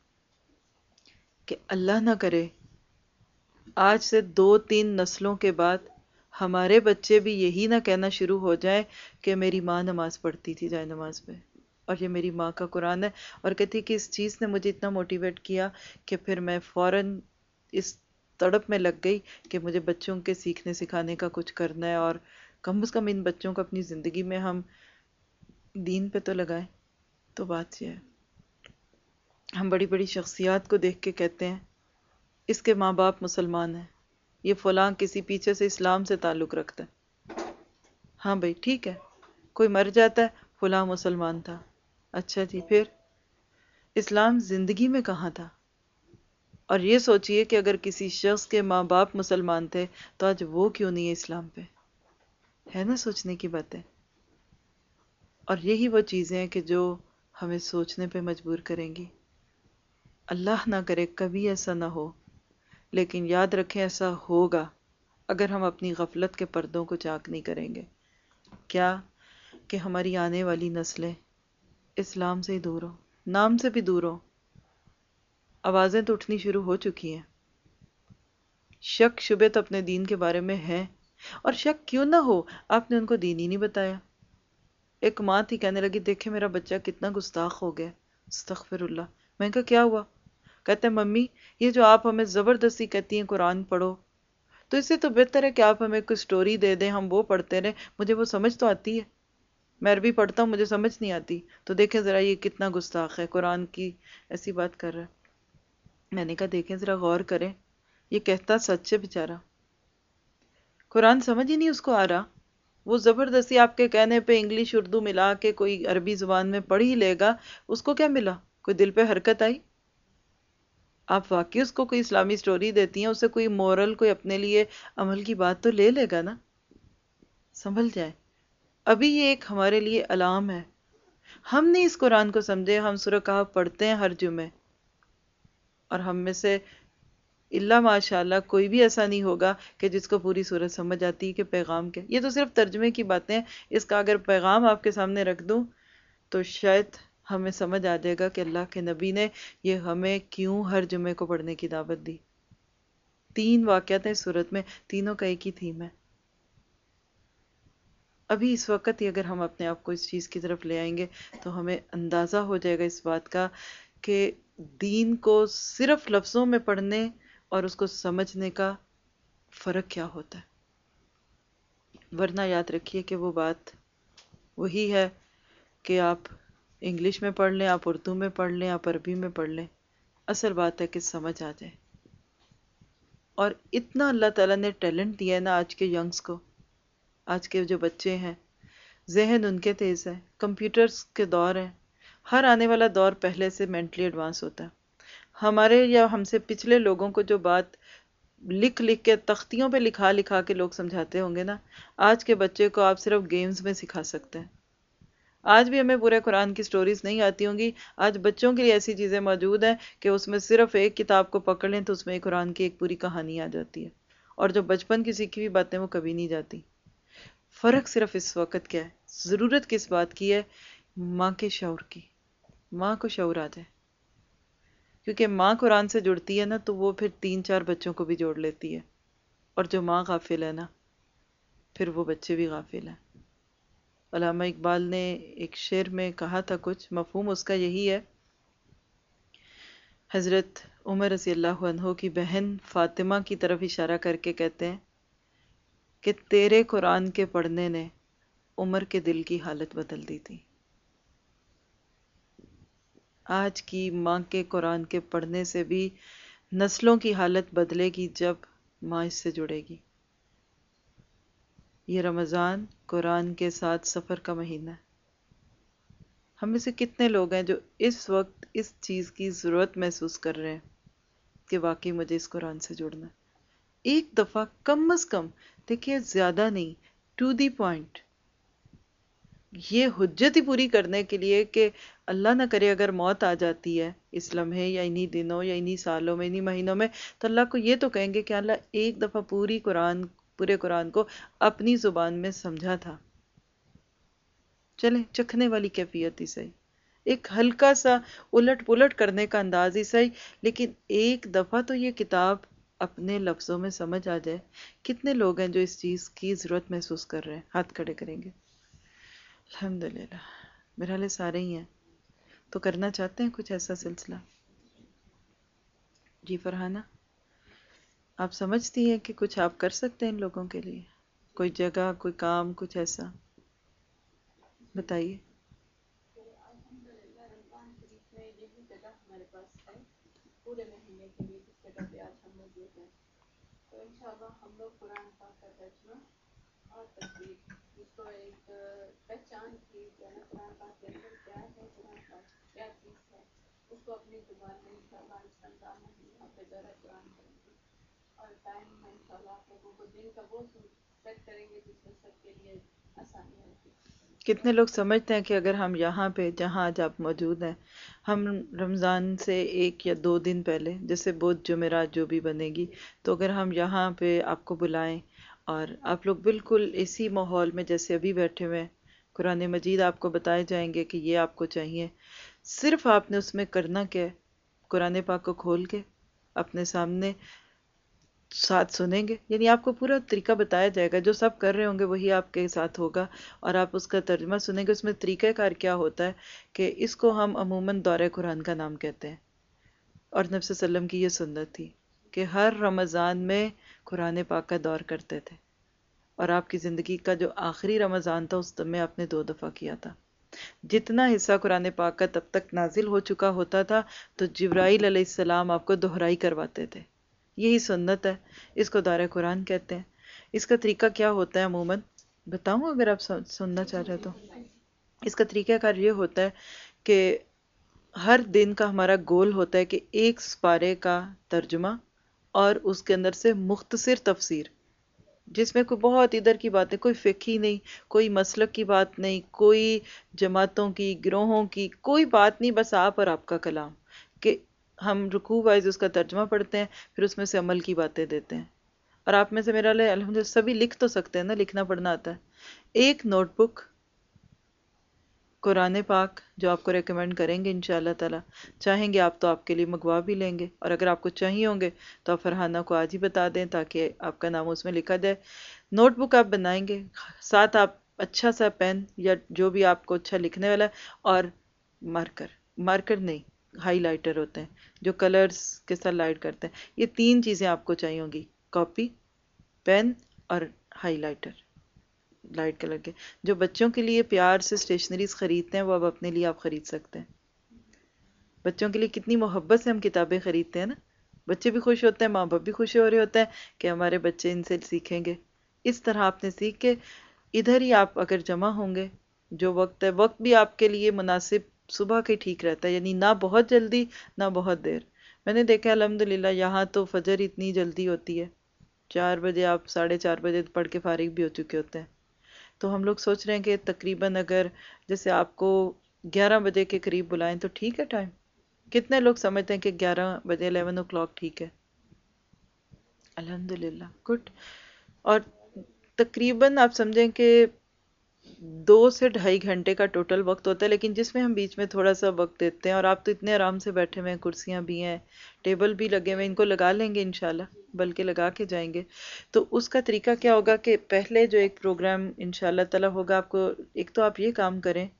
کہ اللہ نہ کرے آج سے 2-3 نسلوں کے بعد ہمارے بچے بھی یہی نہ کہنا شروع ہو جائیں کہ میری ماں نماز پڑھتی تھی جائے نماز پہ اور یہ میری ماں کا قرآن ہے. اور کہتی کہ اس چیز نے مجھے اتنا موٹیویٹ کیا کہ پھر میں فوراً اس تڑپ میں لگ گئی کہ مجھے بچوں کے سیکھنے سکھانے کا کچھ کرنا ہے اور کم از کم ان بچوں کو اپنی زندگی میں ہم دین پہ تو لگائیں. تو بات یہ ہے ہم بڑی بڑی شخصیات کو دیکھ کے کہتے ہیں اس کے ماں باپ مسلمان ہیں، یہ فلاں کسی پیچھے سے اسلام سے تعلق رکھتا ہے. ہاں بھائی ٹھیک ہے، کوئی مر جاتا ہے فلاں مسلمان تھا. اچھا جی پھر اسلام زندگی میں کہاں تھا؟ اور یہ سوچئے کہ اگر کسی شخص کے ماں باپ مسلمان تھے تو آج وہ کیوں نہیں ہے اسلام پہ؟ ہے نا سوچنے کی باتیں. اور یہی وہ چیزیں ہیں کہ جو ہمیں سوچنے پہ مجبور کریں گی. اللہ نہ کرے کبھی ایسا نہ ہو، لیکن یاد رکھیں ایسا ہوگا اگر ہم اپنی غفلت کے پردوں کو چاک نہیں کریں گے. کیا کہ ہماری آنے والی نسلیں اسلام سے ہی دور ہو، نام سے بھی دور ہو. آوازیں تو اٹھنی شروع ہو چکی ہیں. شک شبے تو اپنے دین کے بارے میں ہیں، اور شک کیوں نہ ہو، آپ نے ان کو دین ہی نہیں بتایا. ایک ماں تھی کہنے لگی دیکھیں میرا بچہ کتنا گستاخ ہو گیا. استغفر اللہ. میں نے کہا کیا ہوا؟ کہتے ہیں ممی یہ جو آپ ہمیں زبردستی کہتی ہیں قرآن پڑھو، تو اس سے تو بہتر ہے کہ آپ ہمیں کوئی سٹوری دے دیں ہم وہ پڑھتے رہیں. مجھے وہ سمجھ تو آتی ہے، میں عربی پڑھتا ہوں مجھے سمجھ نہیں آتی. تو دیکھیں ذرا یہ کتنا گستاخ ہے، قرآن کی ایسی بات کر رہا ہے. میں نے کہا دیکھیں ذرا غور کریں، یہ کہتا سچ ہے بیچارہ، قرآن سمجھ ہی نہیں اس کو آ رہا. وہ زبردستی آپ کے کہنے پہ انگلش اردو ملا کے کوئی عربی زبان میں پڑھ ہی لے گا. اس کو کیا ملا؟ کوئی دل پہ حرکت آئی؟ آپ واقعی اس کو کوئی اسلامی سٹوری دیتی ہیں، اسے کوئی مورل کوئی اپنے لیے عمل کی بات تو لے لے گا نا. سنبھل جائے. ابھی یہ ایک ہمارے لیے الارم ہے. ہم نہیں اس قرآن کو سمجھے. ہم سورہ کہف پڑھتے ہیں ہر جمعے اور ہم میں سے اللہ ماشاء اللہ کوئی بھی ایسا نہیں ہوگا کہ جس کو پوری صورت سمجھ آتی ہے کہ پیغام کے. یہ تو صرف ترجمے کی باتیں ہیں. اس کا اگر پیغام آپ کے سامنے رکھ دوں تو شاید ہمیں سمجھ آ جائے گا کہ اللہ کے نبی نے یہ ہمیں کیوں ہر جمعے کو پڑھنے کی دعوت دی. 3 واقعات ہیں اس صورت میں، تینوں کا ایک ہی تھیم ہے. ابھی اس وقت ہی اگر ہم اپنے آپ کو اس چیز کی طرف لے آئیں گے تو ہمیں اندازہ ہو جائے گا اس بات کا کہ دین کو صرف لفظوں میں پڑھنے اور اس کو سمجھنے کا فرق کیا ہوتا ہے. ورنہ یاد رکھیے کہ وہ بات وہی ہے کہ آپ انگلش میں پڑھ لیں، آپ اردو میں پڑھ لیں، آپ عربی میں پڑھ لیں، اصل بات ہے کہ سمجھ آ جائے. اور اتنا اللہ تعالیٰ نے ٹیلنٹ دیا ہے نا آج کے ینگز کو. آج کے جو بچے ہیں ذہن ان کے تیز ہے، کمپیوٹرز کے دور ہیں. ہر آنے والا دور پہلے سے مینٹلی ایڈوانس ہوتا ہے. ہمارے یا ہم سے پچھلے لوگوں کو جو بات لکھ لکھ کے تختیوں پہ لکھا لکھا کے لوگ سمجھاتے ہوں گے نا، آج کے بچے کو آپ صرف گیمز میں سکھا سکتے ہیں. آج بھی ہمیں پورے قرآن کی سٹوریز نہیں آتی ہوں گی. آج بچوں کے لیے ایسی چیزیں موجود ہیں کہ اس میں صرف ایک کتاب کو پکڑ لیں تو اس میں قرآن کی ایک پوری کہانی آ جاتی ہے. اور جو بچپن کی سیکھی ہوئی باتیں وہ کبھی نہیں جاتی. فرق صرف اس وقت کیا ہے، ضرورت کس بات کی ہے؟ ماں کے شعور کی. ماں کو شعور آ جائے. کیونکہ ماں قرآن سے جڑتی ہے نا تو وہ پھر 3-4 بچوں کو بھی جوڑ لیتی ہے. اور جو ماں غافل ہے نا پھر وہ بچے بھی غافل ہیں. علامہ اقبال نے ایک شعر میں کہا تھا، کچھ مفہوم اس کا یہی ہے، حضرت عمر رضی اللہ عنہ کی بہن فاطمہ کی طرف اشارہ کر کے کہتے ہیں کہ تیرے قرآن کے پڑھنے نے عمر کے دل کی حالت بدل دی تھی. آج کی ماں کے قرآن کے پڑھنے سے بھی نسلوں کی حالت بدلے گی جب ماں اس سے جڑے گی. یہ رمضان قرآن کے ساتھ سفر کا مہینہ ہے. ہم میں سے کتنے لوگ ہیں جو اس وقت اس چیز کی ضرورت محسوس کر رہے ہیں کہ واقعی مجھے اس قرآن سے جڑنا ہے. ایک دفعہ کم از کم، دیکھیے زیادہ نہیں، ٹو دی پوائنٹ، یہ حجت ہی پوری کرنے کے لیے کہ اللہ نہ کرے اگر موت آ جاتی ہے اس لمحے یا انہی دنوں یا انہی سالوں میں انہی مہینوں میں، تو اللہ کو یہ تو کہیں گے کہ اللہ ایک دفعہ پورے قرآن کو اپنی زبان میں سمجھا تھا. چلیں چکھنے والی کیفیت ہی صحیح، ایک ہلکا سا الٹ پلٹ کرنے کا انداز ہی صحیح، لیکن ایک دفعہ تو یہ کتاب اپنے لفظوں میں سمجھ آ جائے. کتنے لوگ ہیں جو اس چیز کی ضرورت محسوس کر رہے ہیں؟ ہاتھ کھڑے کریں گے. الحمدللہ میرا حال سارے ہی ہیں. تو کرنا چاہتے ہیں کچھ ایسا سلسلہ؟ جی فرحانہ، آپ سمجھتی ہیں کہ کچھ آپ کر سکتے ہیں ان لوگوں کے لیے؟ کوئی جگہ، کوئی کام، کچھ ایسا بتائیے. الحمدللہ رمضان شریف میں یہی جگہ ہمارے پاس ہے پورے مہینے کے لیے، جس جگہ پہ آج ہم موجود ہیں. تو انشاءاللہ ہم لوگ قرآن پاک کا ترجمہ اور تفسیر، جس کو ایک پہچان کی جو ہے نا قرآن پاک کے اندر کیا ہے، قرآن پاک کیا چیز ہے، اس کو اپنی زبان میں انشاءاللہ اس رمضان مہینہ پہ دورہ قرآن کریں گے. اور ٹائم میں انشاءاللہ آپ لوگوں کو دن کا وہ سیٹ کریں گے جس میں سب کے لیے آسانی ہوگی. کتنے لوگ سمجھتے ہیں کہ اگر ہم یہاں پہ جہاں آج آپ موجود ہیں، ہم رمضان سے 1 یا 2 دن پہلے، جیسے بدھ جمعرات جو بھی بنے گی، تو اگر ہم یہاں پہ آپ کو بلائیں اور آپ لوگ بالکل اسی ماحول میں جیسے ابھی بیٹھے ہوئے ہیں، قرآن مجید آپ کو بتائے جائیں گے کہ یہ آپ کو چاہیے، صرف آپ نے اس میں کرنا کیا ہے، قرآن پاک کو کھول کے اپنے سامنے ساتھ سنیں گے. یعنی آپ کو پورا طریقہ بتایا جائے گا، جو سب کر رہے ہوں گے وہی آپ کے ساتھ ہوگا، اور آپ اس کا ترجمہ سنیں گے. اس میں طریقہ کار کیا ہوتا ہے کہ اس کو ہم عموماً دورہ قرآن کا نام کہتے ہیں، اور نبی صلی اللہ علیہ وسلم کی یہ سنت تھی کہ ہر رمضان میں قرآن پاک کا دور کرتے تھے، اور آپ کی زندگی کا جو آخری رمضان تھا اس میں آپ نے 2 دفعہ کیا تھا. جتنا حصہ قرآن پاک کا تب تک نازل ہو چکا ہوتا تھا تو جبرائیل علیہ السلام آپ کو دہرائی کرواتے تھے. یہی سنت ہے، اس کو دورہ قرآن کہتے ہیں. اس کا طریقہ کیا ہوتا ہے عموماً بتاؤں اگر آپ سننا چاہ رہے تو؟ اس کا طریقہ کار یہ ہوتا ہے کہ ہر دن کا ہمارا گول ہوتا ہے کہ ایک سپارے کا ترجمہ اور اس کے اندر سے مختصر تفسیر، جس میں کوئی بہت ادھر کی باتیں، کوئی فقہی نہیں، کوئی مسلک کی بات نہیں، کوئی جماعتوں کی، گروہوں کی کوئی بات نہیں، بس آپ اور آپ کا کلام، کہ ہم رکوع وائز اس کا ترجمہ پڑھتے ہیں، پھر اس میں سے عمل کی باتیں دیتے ہیں. اور آپ میں سے میرا لئے الحمدللہ سبھی لکھ تو سکتے ہیں نا، لکھنا پڑھنا آتا ہے. ایک نوٹ بک قرآن پاک جو آپ کو ریکمینڈ کریں گے انشاءاللہ تعالی، چاہیں گے آپ تو آپ کے لیے منگوا بھی لیں گے، اور اگر آپ کو چاہیے ہوں گے تو آپ فرحانہ کو آج ہی بتا دیں تاکہ آپ کا نام اس میں لکھا جائے. نوٹ بک آپ بنائیں گے، ساتھ آپ اچھا سا پین یا جو بھی آپ کو اچھا لکھنے والا ہے، اور مارکر نہیں، ہائی لائٹر ہوتے ہیں جو کلرز کے ساتھ لائٹ کرتے ہیں. یہ 3 چیزیں آپ کو چاہیے ہوں گی: کاپی، پین اور ہائی لائٹر، لائٹ کلر کے. جو بچوں کے لیے پیار سے اسٹیشنریز خریدتے ہیں وہ اب اپنے لیے آپ خرید سکتے ہیں. بچوں کے لیے کتنی محبت سے ہم کتابیں خریدتے ہیں نا، بچے بھی خوش ہوتے ہیں، ماں باپ بھی خوش ہو رہے ہوتے ہیں کہ ہمارے بچے ان سے سیکھیں گے. اس طرح آپ نے سیکھ کے ادھر ہی آپ اگر جمع ہوں گے، جو وقت ہے، وقت بھی آپ کے لیے مناسب صبح کے ٹھیک رہتا ہے، یعنی نہ بہت جلدی نہ بہت دیر. میں نے دیکھا الحمدللہ یہاں تو فجر اتنی جلدی ہوتی ہے، 4 بجے آپ 4:30 بجے پڑھ کے فارغ بھی ہو چکے ہوتے ہیں. تو ہم لوگ سوچ رہے ہیں کہ تقریباً اگر جیسے آپ کو 11 بجے کے قریب بلائیں تو ٹھیک ہے ٹائم. کتنے لوگ سمجھتے ہیں کہ 11 بجے 11 او کلاک ٹھیک ہے؟ الحمدللہ گڈ. اور تقریباً آپ سمجھیں کہ 2 سے 2.5 گھنٹے کا ٹوٹل وقت ہوتا ہے، لیکن جس میں ہم بیچ میں تھوڑا سا وقت دیتے ہیں. اور آپ تو اتنے آرام سے بیٹھے ہوئے ہیں، کرسیاں بھی ہیں، ٹیبل بھی لگے ہوئے ہیں، ان کو لگا لیں گے انشاءاللہ، بلکہ لگا کے جائیں گے. تو اس کا طریقہ کیا ہوگا کہ پہلے جو ایک پروگرام انشاءاللہ تعالی ہوگا، آپ کو ایک تو آپ یہ کام کریں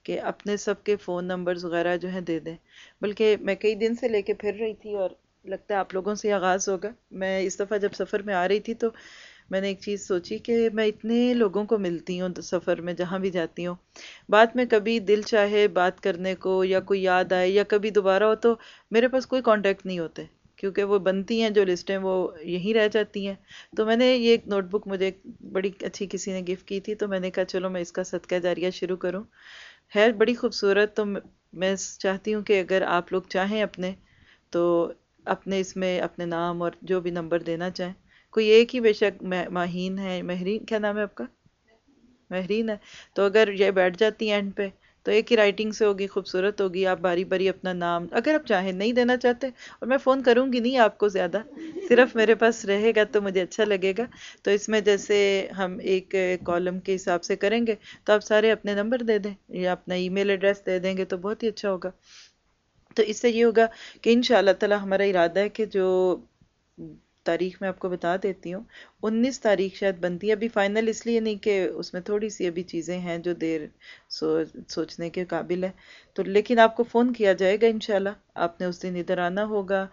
کہ اپنے سب کے فون نمبرز وغیرہ جو ہیں دے دیں. بلکہ میں کئی دن سے لے کے پھر رہی تھی اور لگتا ہے آپ لوگوں سے آغاز ہوگا. میں اس دفعہ جب سفر میں آ رہی تھی تو میں نے ایک چیز سوچی کہ میں اتنے لوگوں کو ملتی ہوں سفر میں جہاں بھی جاتی ہوں، بعد میں کبھی دل چاہے بات کرنے کو یا کوئی یاد آئے یا کبھی دوبارہ ہو تو میرے پاس کوئی کانٹیکٹ نہیں ہوتے، کیونکہ وہ بنتی ہیں جو لسٹیں وہ یہیں رہ جاتی ہیں. تو میں نے یہ ایک نوٹ بک مجھے بڑی اچھی کسی نے گفٹ کی تھی، تو میں نے کہا چلو میں اس کا صدقہ جاریہ شروع کروں. ہے بڑی خوبصورت. تو میں چاہتی ہوں کہ اگر آپ لوگ چاہیں اپنے تو اپنے اس میں اپنے نام اور جو بھی نمبر دینا چاہیں. کوئی ایک ہی بے شک ماہین ہے، مہرین کیا نام ہے آپ کا؟ مہرین ہے. تو اگر یہ بیٹھ جاتی ہیں اینڈ پہ تو ایک ہی رائٹنگ سے ہوگی، خوبصورت ہوگی. آپ باری باری اپنا نام اگر آپ چاہیں، نہیں دینا چاہتے، اور میں فون کروں گی نہیں آپ کو زیادہ، صرف میرے پاس رہے گا تو مجھے اچھا لگے گا. تو اس میں جیسے ہم ایک کالم کے حساب سے کریں گے تو آپ سارے اپنے نمبر دے دیں یا اپنا ای میل ایڈریس دے دیں گے تو بہت ہی اچھا ہوگا. تو اس سے یہ ہوگا کہ انشاءاللہ تعالی ہمارا ارادہ ہے کہ جو تاریخ میں آپ کو بتا دیتی ہوں، 19 تاریخ شاید بنتی ہے. ابھی فائنل اس لیے نہیں کہ اس میں تھوڑی سی ابھی چیزیں ہیں جو دیر سوچنے کے قابل ہے. تو لیکن آپ کو فون کیا جائے گا انشاءاللہ. آپ نے اس دن ادھر آنا ہوگا.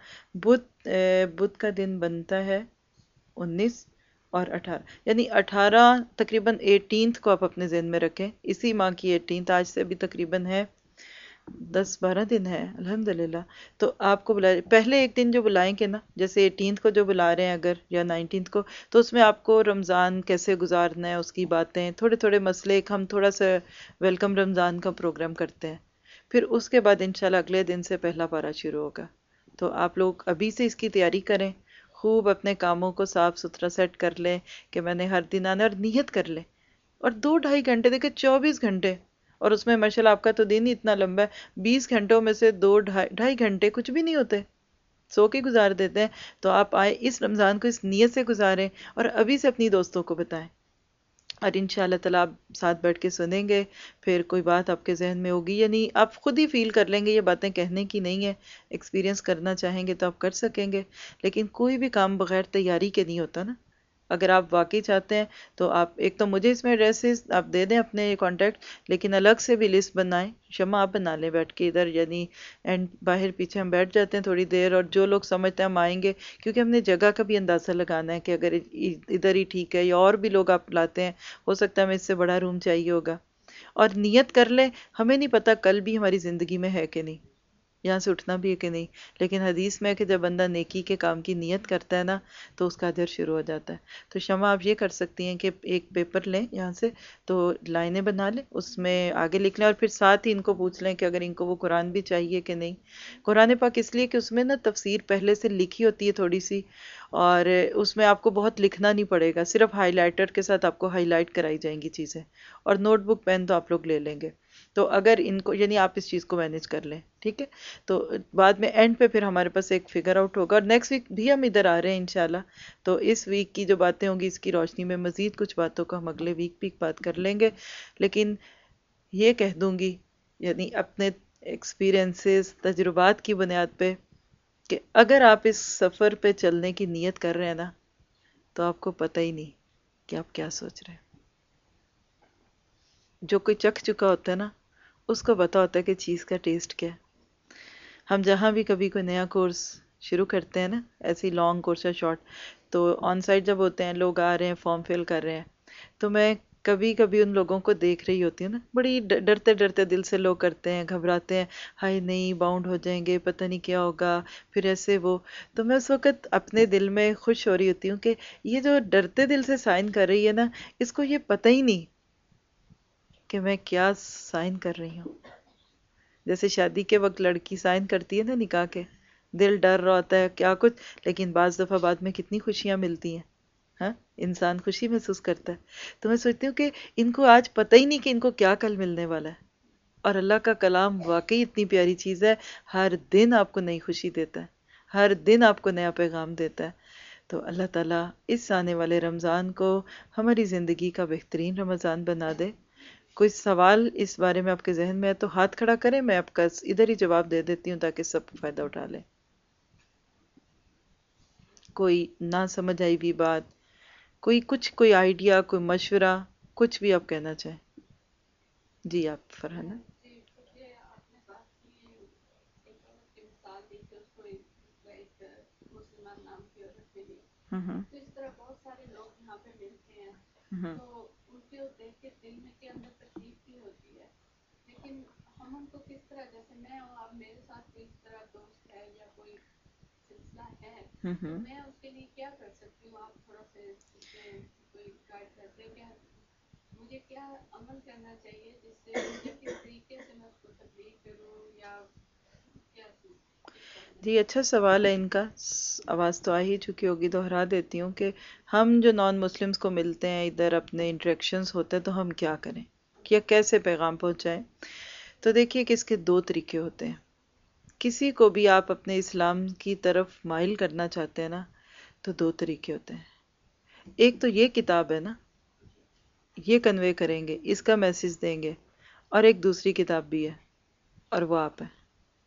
بدھ کا دن بنتا ہے 19 اور 18، یعنی 18 تقریباً 18 کو آپ اپنے ذہن میں رکھیں. اسی ماہ کی 18 آج سے ابھی تقریباً ہے 10-12 دن ہے الحمدللہ. تو آپ کو بلائے پہلے ایک دن جو بلائیں گے نا، جیسے 18 کو جو بلا رہے ہیں اگر یا 19 کو، تو اس میں آپ کو رمضان کیسے گزارنا ہے اس کی باتیں، تھوڑے تھوڑے مسئلے، ایک ہم تھوڑا سا ویلکم رمضان کا پروگرام کرتے ہیں. پھر اس کے بعد انشاءاللہ اگلے دن سے پہلا پارہ شروع ہوگا. تو آپ لوگ ابھی سے اس کی تیاری کریں، خوب اپنے کاموں کو صاف ستھرا سیٹ کر لیں کہ میں نے ہر دن آنا، اور نیت کر لیں. اور 2-2.5 گھنٹے، دیکھیں 24 گھنٹے، اور اس میں ماشاءاللہ آپ کا تو دن ہی اتنا لمبا ہے، 20 گھنٹوں میں سے 2-2.5 گھنٹے کچھ بھی نہیں ہوتے، سو کے گزار دیتے ہیں. تو آپ آئے اس رمضان کو اس نیت سے گزاریں اور ابھی سے اپنی دوستوں کو بتائیں. اور انشاءاللہ تعالیٰ آپ ساتھ بیٹھ کے سنیں گے، پھر کوئی بات آپ کے ذہن میں ہوگی، یعنی آپ خود ہی فیل کر لیں گے. یہ باتیں کہنے کی نہیں ہیں، ایکسپیرینس کرنا چاہیں گے تو آپ کر سکیں گے. لیکن کوئی بھی کام بغیر تیاری کے نہیں ہوتا نا. اگر آپ واقعی چاہتے ہیں تو آپ ایک تو مجھے اس میں ایڈریسز آپ دے دیں اپنے کانٹیکٹ، لیکن الگ سے بھی لسٹ بنائیں. شمع آپ بنا لیں بیٹھ کے ادھر، یعنی اینڈ باہر پیچھے ہم بیٹھ جاتے ہیں تھوڑی دیر، اور جو لوگ سمجھتے ہیں ہم آئیں گے، کیونکہ ہم نے جگہ کا بھی اندازہ لگانا ہے کہ اگر ادھر ہی ٹھیک ہے یا اور بھی لوگ آپ لاتے ہیں، ہو سکتا ہے ہمیں اس سے بڑا روم چاہیے ہوگا. اور نیت کر لیں، ہمیں نہیں پتا کل بھی ہماری زندگی میں ہے کہ نہیں، یہاں سے اٹھنا بھی ہے کہ نہیں. لیکن حدیث میں ہے کہ جب بندہ نیکی کے کام کی نیت کرتا ہے نا تو اس کا اجر شروع ہو جاتا ہے. تو شمع آپ یہ کر سکتی ہیں کہ ایک پیپر لیں یہاں سے، تو لائنیں بنا لیں، اس میں آگے لکھ لیں، اور پھر ساتھ ہی ان کو پوچھ لیں کہ اگر ان کو وہ قرآن بھی چاہیے کہ نہیں. قرآن پاک اس لیے کہ اس میں نا تفسیر پہلے سے لکھی ہوتی ہے تھوڑی سی، اور اس میں آپ کو بہت لکھنا نہیں پڑے گا، صرف ہائی لائٹر کے ساتھ آپ کو ہائی لائٹ کرائی جائیں گی چیزیں. اور نوٹ بک پین تو آپ لوگ لے لیں گے. تو اگر ان کو یعنی آپ اس چیز کو مینیج کر لیں، ٹھیک ہے. تو بعد میں اینڈ پہ پھر ہمارے پاس ایک فگر آؤٹ ہوگا، اور نیکسٹ ویک بھی ہم ادھر آ رہے ہیں انشاءاللہ. تو اس ویک کی جو باتیں ہوں گی اس کی روشنی میں مزید کچھ باتوں کو ہم اگلے ویک بھی بات کر لیں گے. لیکن یہ کہہ دوں گی یعنی اپنے ایکسپیرینسز، تجربات کی بنیاد پہ، کہ اگر آپ اس سفر پہ چلنے کی نیت کر رہے ہیں نا تو آپ کو پتہ ہی نہیں کہ آپ کیا سوچ رہے ہیں. جو کوئی چکھ چکا ہوتا ہے نا اس کو پتا ہوتا ہے کہ چیز کا ٹیسٹ کیا ہے. ہم جہاں بھی کبھی کوئی نیا کورس شروع کرتے ہیں نا، ایسی لانگ کورس یا شارٹ، تو آن سائٹ جب ہوتے ہیں، لوگ آ رہے ہیں، فارم فل کر رہے ہیں، تو میں کبھی کبھی ان لوگوں کو دیکھ رہی ہوتی ہوں نا، بڑی ڈرتے ڈرتے دل سے لوگ کرتے ہیں، گھبراتے ہیں، ہائے نہیں باؤنڈ ہو جائیں گے، پتہ نہیں کیا ہوگا، پھر ایسے وہ. تو میں اس وقت اپنے دل میں خوش ہو رہی ہوتی ہوں کہ یہ جو ڈرتے دل سے سائن کر رہی ہے نا، اس کو یہ پتہ ہی نہیں کہ میں کیا سائن کر رہی ہوں. جیسے شادی کے وقت لڑکی سائن کرتی ہے نا نکاح کے، دل ڈر رہا ہوتا ہے کیا کچھ، لیکن بعض دفعہ بعد میں کتنی خوشیاں ملتی ہیں، ہاں انسان خوشی محسوس کرتا ہے. تو میں سوچتی ہوں کہ ان کو آج پتہ ہی نہیں کہ ان کو کیا کل ملنے والا ہے. اور اللہ کا کلام واقعی اتنی پیاری چیز ہے، ہر دن آپ کو نئی خوشی دیتا ہے، ہر دن آپ کو نیا پیغام دیتا ہے. تو اللہ تعالیٰ اس آنے والے رمضان کو ہماری زندگی کا بہترین رمضان بنا دے. کوئی سوال اس بارے میں آپ کے ذہن میں ہے تو ہاتھ کھڑا کریں، میں آپ کا ادھر ہی جواب دے دیتی ہوں تاکہ سب فائدہ اٹھا لیں. کوئی نہ سمجھ آئی بھی بات، کوئی آئیڈیا، کوئی مشورہ، کچھ بھی آپ کہنا چاہیں. جی آپ فرحانہ. تو اس طرح بہت سارے لوگ یہاں پہ ملتے ہیں تو ان کو دیکھ کے دل میں کے اندر تکلیف بھی ہوتی ہے، لیکن ہم ان کو کس طرح، جیسے میں ہوں، اب میرے ساتھ کوئی اس طرح دوست ہے یا کوئی سلسلہ ہے تو میں اس کے لیے کیا کر سکتی ہوں؟ آپ تھوڑا سا اس میں کوئی گائیڈ کرتے ہیں کیا؟ مجھے کیا عمل کرنا چاہیے جس سے یا کس طریقے سے میں اس کو تبلیغ کروں یا کیا چیز؟ جی اچھا سوال ہے ان کا، آواز تو آ ہی چکی ہوگی، دوہرا دیتی ہوں کہ ہم جو نان مسلمس کو ملتے ہیں ادھر، اپنے انٹریکشنز ہوتے ہیں، تو ہم کیا کریں یا کیسے پیغام پہنچائیں؟ تو دیکھیے کہ اس کے دو طریقے ہوتے ہیں. کسی کو بھی آپ اپنے اسلام کی طرف مائل کرنا چاہتے ہیں نا، تو دو طریقے ہوتے ہیں. ایک تو یہ کتاب ہے نا، یہ کنوے کریں گے، اس کا میسج دیں گے، اور ایک دوسری کتاب بھی ہے، اور وہ آپ ہیں.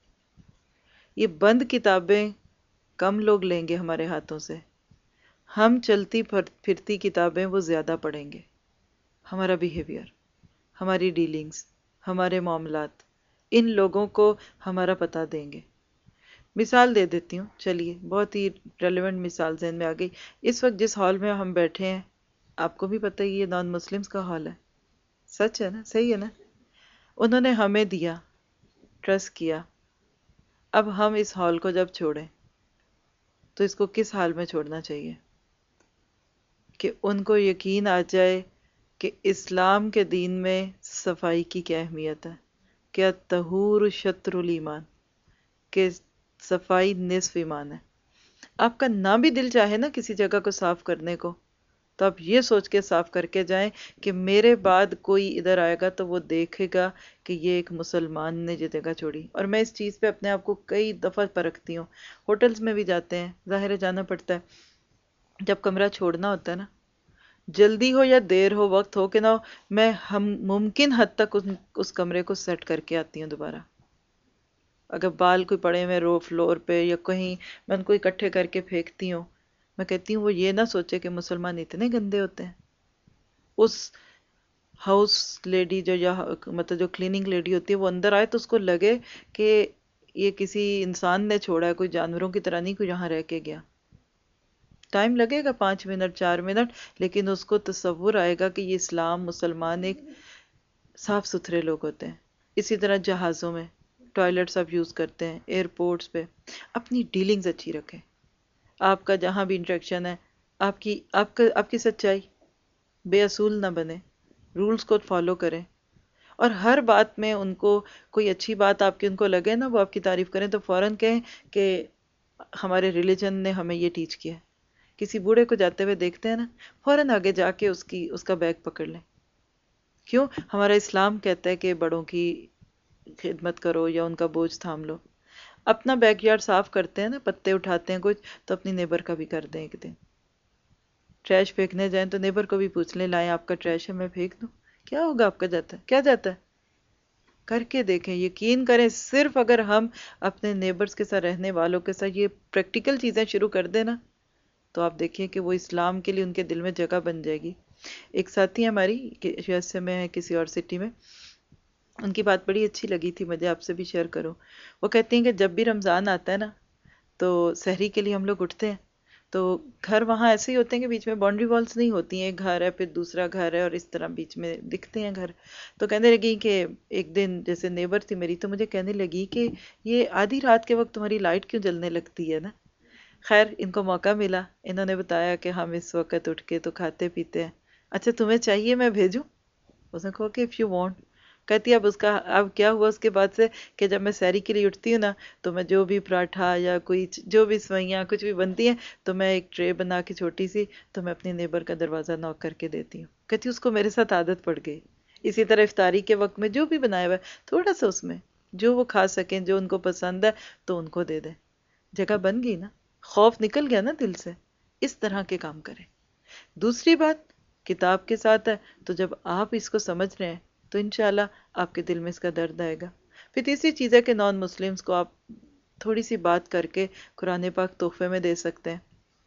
یہ بند کتابیں کم لوگ لیں گے ہمارے ہاتھوں سے، ہم چلتی پھرتی کتابیں وہ زیادہ پڑھیں گے. ہمارا بیہیویئر، ہماری ڈیلنگز، ہمارے معاملات، ان لوگوں کو ہمارا پتہ دیں گے. مثال دے دیتی ہوں، چلیے، بہت ہی ریلیونٹ مثال ذہن میں آ گئی. اس وقت جس ہال میں ہم بیٹھے ہیں، آپ کو بھی پتہ ہی یہ نان مسلمس کا ہال ہے، سچ ہے نا، صحیح ہے نا. انہوں نے ہمیں دیا، ٹرسٹ کیا. اب ہم اس ہال کو جب چھوڑیں تو اس کو کس حال میں چھوڑنا چاہیے کہ ان کو یقین آ جائے کہ اسلام کے دین میں صفائی کی کیا اہمیت ہے، کیا طہور شطر الایمان، کہ صفائی نصف ایمان ہے. آپ کا نہ بھی دل چاہے نا کسی جگہ کو صاف کرنے کو، تو آپ یہ سوچ کے صاف کر کے جائیں کہ میرے بعد کوئی ادھر آئے گا تو وہ دیکھے گا کہ یہ ایک مسلمان نے یہ جگہ چھوڑی. اور میں اس چیز پہ اپنے آپ کو کئی دفعہ پرکھتی ہوں. ہوٹلز میں بھی جاتے ہیں، ظاہر ہے جانا پڑتا ہے. جب کمرہ چھوڑنا ہوتا ہے نا، جلدی ہو یا دیر ہو، وقت ہو کہ نہ ہو، میں ممکن حد تک اس کمرے کو سیٹ کر کے آتی ہوں دوبارہ. اگر بال کوئی پڑے ہوئے رو فلور پہ یا کہیں، میں ان کو اکٹھے کر کے پھینکتی ہوں. میں کہتی ہوں وہ یہ نہ سوچے کہ مسلمان اتنے گندے ہوتے ہیں. اس ہاؤس لیڈی جو، یا مطلب جو کلیننگ لیڈی ہوتی ہے، وہ اندر آئے تو اس کو لگے کہ یہ کسی انسان نے چھوڑا ہے، کوئی جانوروں کی طرح نہیں کوئی یہاں رہ کے گیا. ٹائم لگے گا 5 منٹ 4 منٹ، لیکن اس کو تصور آئے گا کہ یہ اسلام، مسلمان ایک صاف ستھرے لوگ ہوتے ہیں. اسی طرح جہازوں میں ٹوائلٹس آپ یوز کرتے ہیں، ایئرپورٹس پہ اپنی ڈیلنگز اچھی رکھیں. آپ کا جہاں بھی انٹریکشن ہے، آپ کی سچائی، بے اصول نہ بنے، رولز کو فالو کریں. اور ہر بات میں ان کو کوئی اچھی بات آپ کی ان کو لگے نا، وہ آپ کی تعریف کریں تو فوراً کہیں کہ ہمارے ریلیجن نے ہمیں یہ ٹیچ کیا. کسی بوڑھے کو جاتے ہوئے دیکھتے ہیں نا، فوراً آگے جا کے اس کا بیگ پکڑ لیں. کیوں؟ ہمارا اسلام کہتا ہے کہ بڑوں کی خدمت کرو یا ان کا بوجھ تھام لو. اپنا بیک یارڈ صاف کرتے ہیں نا، پتے اٹھاتے ہیں کچھ، تو اپنی نیبر کا بھی کر دیں ایک دن. ٹریش پھینکنے جائیں تو نیبر کو بھی پوچھ لیں، لائیں آپ کا ٹریش ہے میں پھینک دوں؟ کیا ہوگا آپ کا جاتا ہے؟ کیا جاتا ہے؟ کر کے دیکھیں، یقین کریں، صرف اگر ہم اپنے نیبرز کے ساتھ، رہنے والوں کے ساتھ یہ پریکٹیکل چیزیں شروع کر دیں نا، تو آپ دیکھیں کہ وہ اسلام کے لیے ان کے دل میں جگہ بن جائے گی. ایک ساتھی ہماری USA میں ہے، کسی اور سٹی میں، ان کی بات بڑی اچھی لگی تھی مجھے، آپ سے بھی شیئر کروں. وہ کہتی ہیں کہ جب بھی رمضان آتا ہے نا، تو سحری کے لیے ہم لوگ اٹھتے ہیں، تو گھر وہاں ایسے ہی ہوتے ہیں کہ بیچ میں باؤنڈری والز نہیں ہوتی ہیں، ایک گھر ہے پھر دوسرا گھر ہے اور اس طرح بیچ میں دکھتے ہیں گھر. تو کہنے لگی کہ ایک دن جیسے نیبر تھی میری، تو مجھے کہنے لگی کہ یہ آدھی رات کے وقت تمہاری لائٹ کیوں جلنے لگتی ہے نا. خیر ان کو موقع ملا، انہوں نے بتایا کہ ہم اس وقت اٹھ کے تو کھاتے پیتے ہیں. اچھا تمہیں چاہیے میں بھیجوں؟ اس نے کہا کہ اف یو وانٹ. کہتی اب کیا ہوا اس کے بعد سے کہ جب میں سحری کے لیے اٹھتی ہوں نا، تو میں جو بھی پراٹھا یا کوئی جو بھی سوئیاں کچھ بھی بنتی ہیں، تو میں ایک ٹرے بنا کے چھوٹی سی، تو میں اپنی نیبر کا دروازہ نوک کر کے دیتی ہوں. کہتی اس کو میرے ساتھ عادت پڑ گئی. اسی طرح افطاری کے وقت میں جو بھی بنایا ہوا ہے، تھوڑا سا اس میں جو وہ کھا سکیں، جو ان کو پسند ہے تو ان کو دے دیں. جگہ بن گئی نا، خوف نکل گیا نا دل سے. اس طرح کے کام کریں. دوسری بات کتاب کے ساتھ ہے، تو جب آپ اس کو سمجھ رہے ہیں تو انشاءاللہ آپ کے دل میں اس کا درد آئے گا. پھر تیسری چیز ہے کہ نان مسلمز کو آپ تھوڑی سی بات کر کے قرآن پاک تحفے میں دے سکتے ہیں.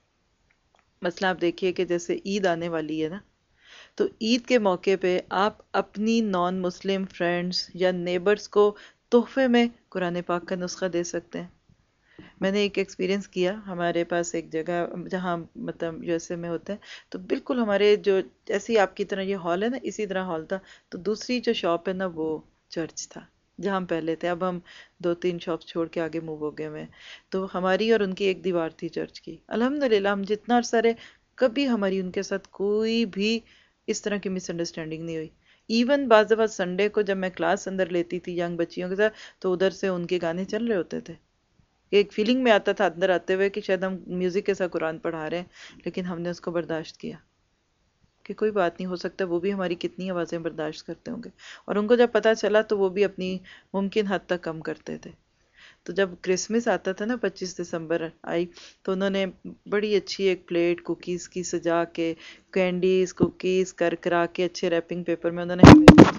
مثلا آپ دیکھیے کہ جیسے عید آنے والی ہے نا، تو عید کے موقع پہ آپ اپنی نان مسلم فرینڈز یا نیبرز کو تحفے میں قرآن پاک کا نسخہ دے سکتے ہیں. میں نے ایک ایکسپیرینس کیا، ہمارے پاس ایک جگہ جہاں مطلب یو ایس اے میں ہوتے ہیں، تو بالکل ہمارے جو ایسی آپ کی طرح یہ ہال ہے نا، اسی طرح ہال تھا، تو دوسری جو شاپ ہے نا وہ چرچ تھا جہاں ہم پہلے تھے. اب ہم 2-3 شاپس چھوڑ کے آگے موو ہو گئے ہوئے ہیں. تو ہماری اور ان کی ایک دیوار تھی چرچ کی. الحمدللہ ہم جتنا عرصہ رہے کبھی ہماری ان کے ساتھ کوئی بھی اس طرح کی مس انڈرسٹینڈنگ نہیں ہوئی. ایون بعض دفعہ سنڈے کو جب میں کلاس اندر لیتی تھی ینگ بچیوں کے ساتھ، تو ادھر سے ان کے گانے چل رہے ہوتے تھے. ایک فیلنگ میں آتا تھا اندر آتے ہوئے کہ شاید ہم میوزک کے ساتھ قرآن پڑھا رہے ہیں، لیکن ہم نے اس کو برداشت کیا کہ کوئی بات نہیں، ہو سکتا وہ بھی ہماری کتنی آوازیں برداشت کرتے ہوں گے. اور ان کو جب پتہ چلا تو وہ بھی اپنی ممکن حد تک کم کرتے تھے. تو جب کرسمس آتا تھا نا، 25 دسمبر آئی، تو انہوں نے بڑی اچھی ایک پلیٹ کوکیز کی سجا کے، کینڈیز کوکیز کرا کے اچھے ریپنگ پیپر میں انہوں نے ہمیں دی.